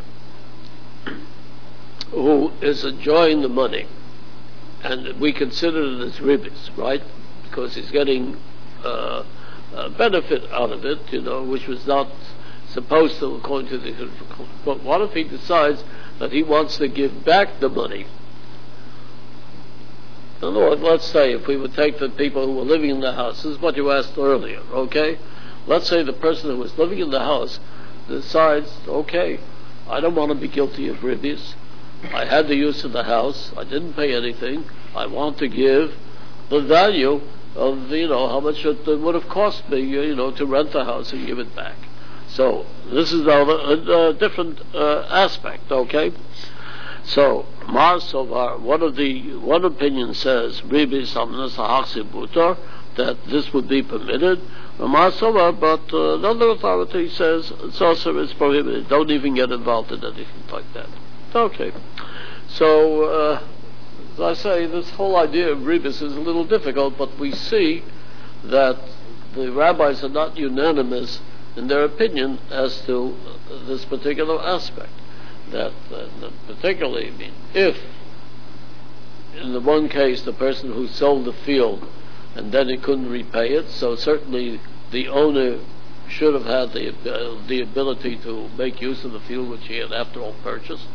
who is enjoying the money, and we consider it as ribis, right? Because he's getting a benefit out of it, which was not supposed to, according to the... But what if he decides that he wants to give back the money? In other words, let's say if we would take the people who were living in the house, this is what you asked earlier, okay? Let's say the person who was living in the house decides, okay, I don't want to be guilty of ribis. I had the use of the house, I didn't pay anything, I want to give the value of, how much it would have cost me, to rent the house and give it back. So, this is now a different aspect, okay? So, Mar Sovar, one opinion says, Ribi Samnas Haksi Butar, that this would be permitted. Mar Sovar, but another authority says, Tzasar is prohibited. Don't even get involved in anything like that. Okay. So, as I say, this whole idea of Rebus is a little difficult, but we see that the rabbis are not unanimous in their opinion as to this particular aspect. That particularly, if in the one case the person who sold the field and then he couldn't repay it, so certainly the owner should have had the ability to make use of the field which he had after all purchased.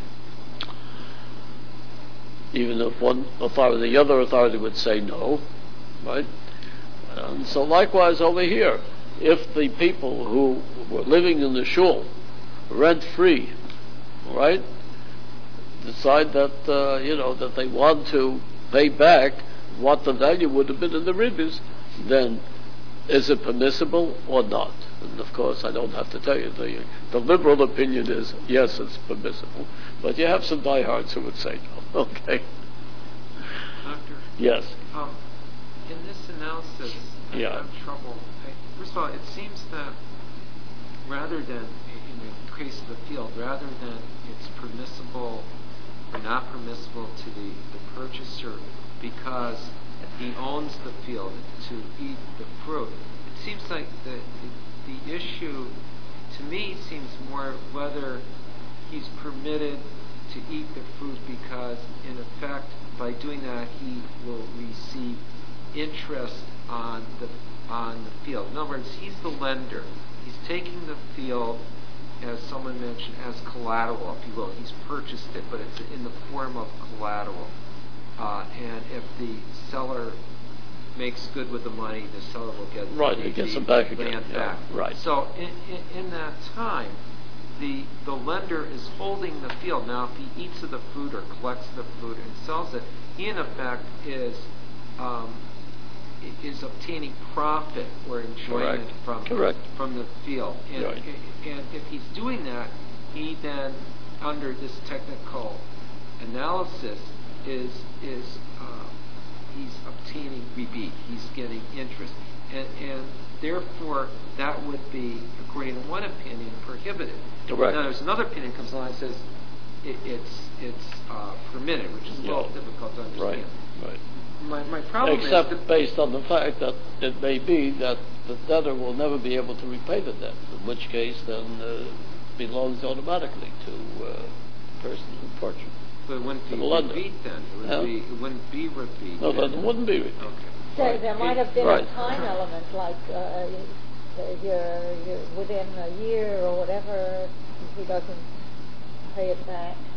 Even if one authority, the other authority would say no, right? And so likewise over here, if the people who were living in the shul, rent-free, right, decide that, that they want to pay back what the value would have been in the ribis, then is it permissible or not? And of course, I don't have to tell you, the liberal opinion is, yes, it's permissible. But you have some diehards who would say no. Okay. Doctor? Yes. In this analysis, I have trouble. First of all, it seems that rather than, in the case of the field, rather than it's permissible or not permissible to the purchaser because he owns the field to eat the fruit, it seems like the issue, to me, seems more whether he's permitted to eat the fruit because, in effect, by doing that, he will receive interest on the field. In other words, he's the lender. He's taking the field, as someone mentioned, as collateral, if you will. He's purchased it, but it's in the form of collateral. And if the seller makes good with the money, the seller will get he gets it back again. Back. Right. So in that time, the lender is holding the field. Now, if he eats of the fruit or collects the fruit and sells it, he in effect is obtaining profit or enjoyment from the field. And, and if he's doing that, he then, under this technical analysis, is he's obtaining rebate. He's getting interest, and therefore that would be, according to one opinion, prohibited. Correct. Now there's another opinion that comes along and says it's permitted, which is a little difficult to understand. Right. My problem Except is based on the fact that it may be that the debtor will never be able to repay the debt, in which case then belongs automatically to the person who purchased. But it wouldn't be rebate then. It wouldn't be rebate. No, then it wouldn't be rebate. Okay. So there might have been a time element, like you're within a year or whatever, if he doesn't pay it back.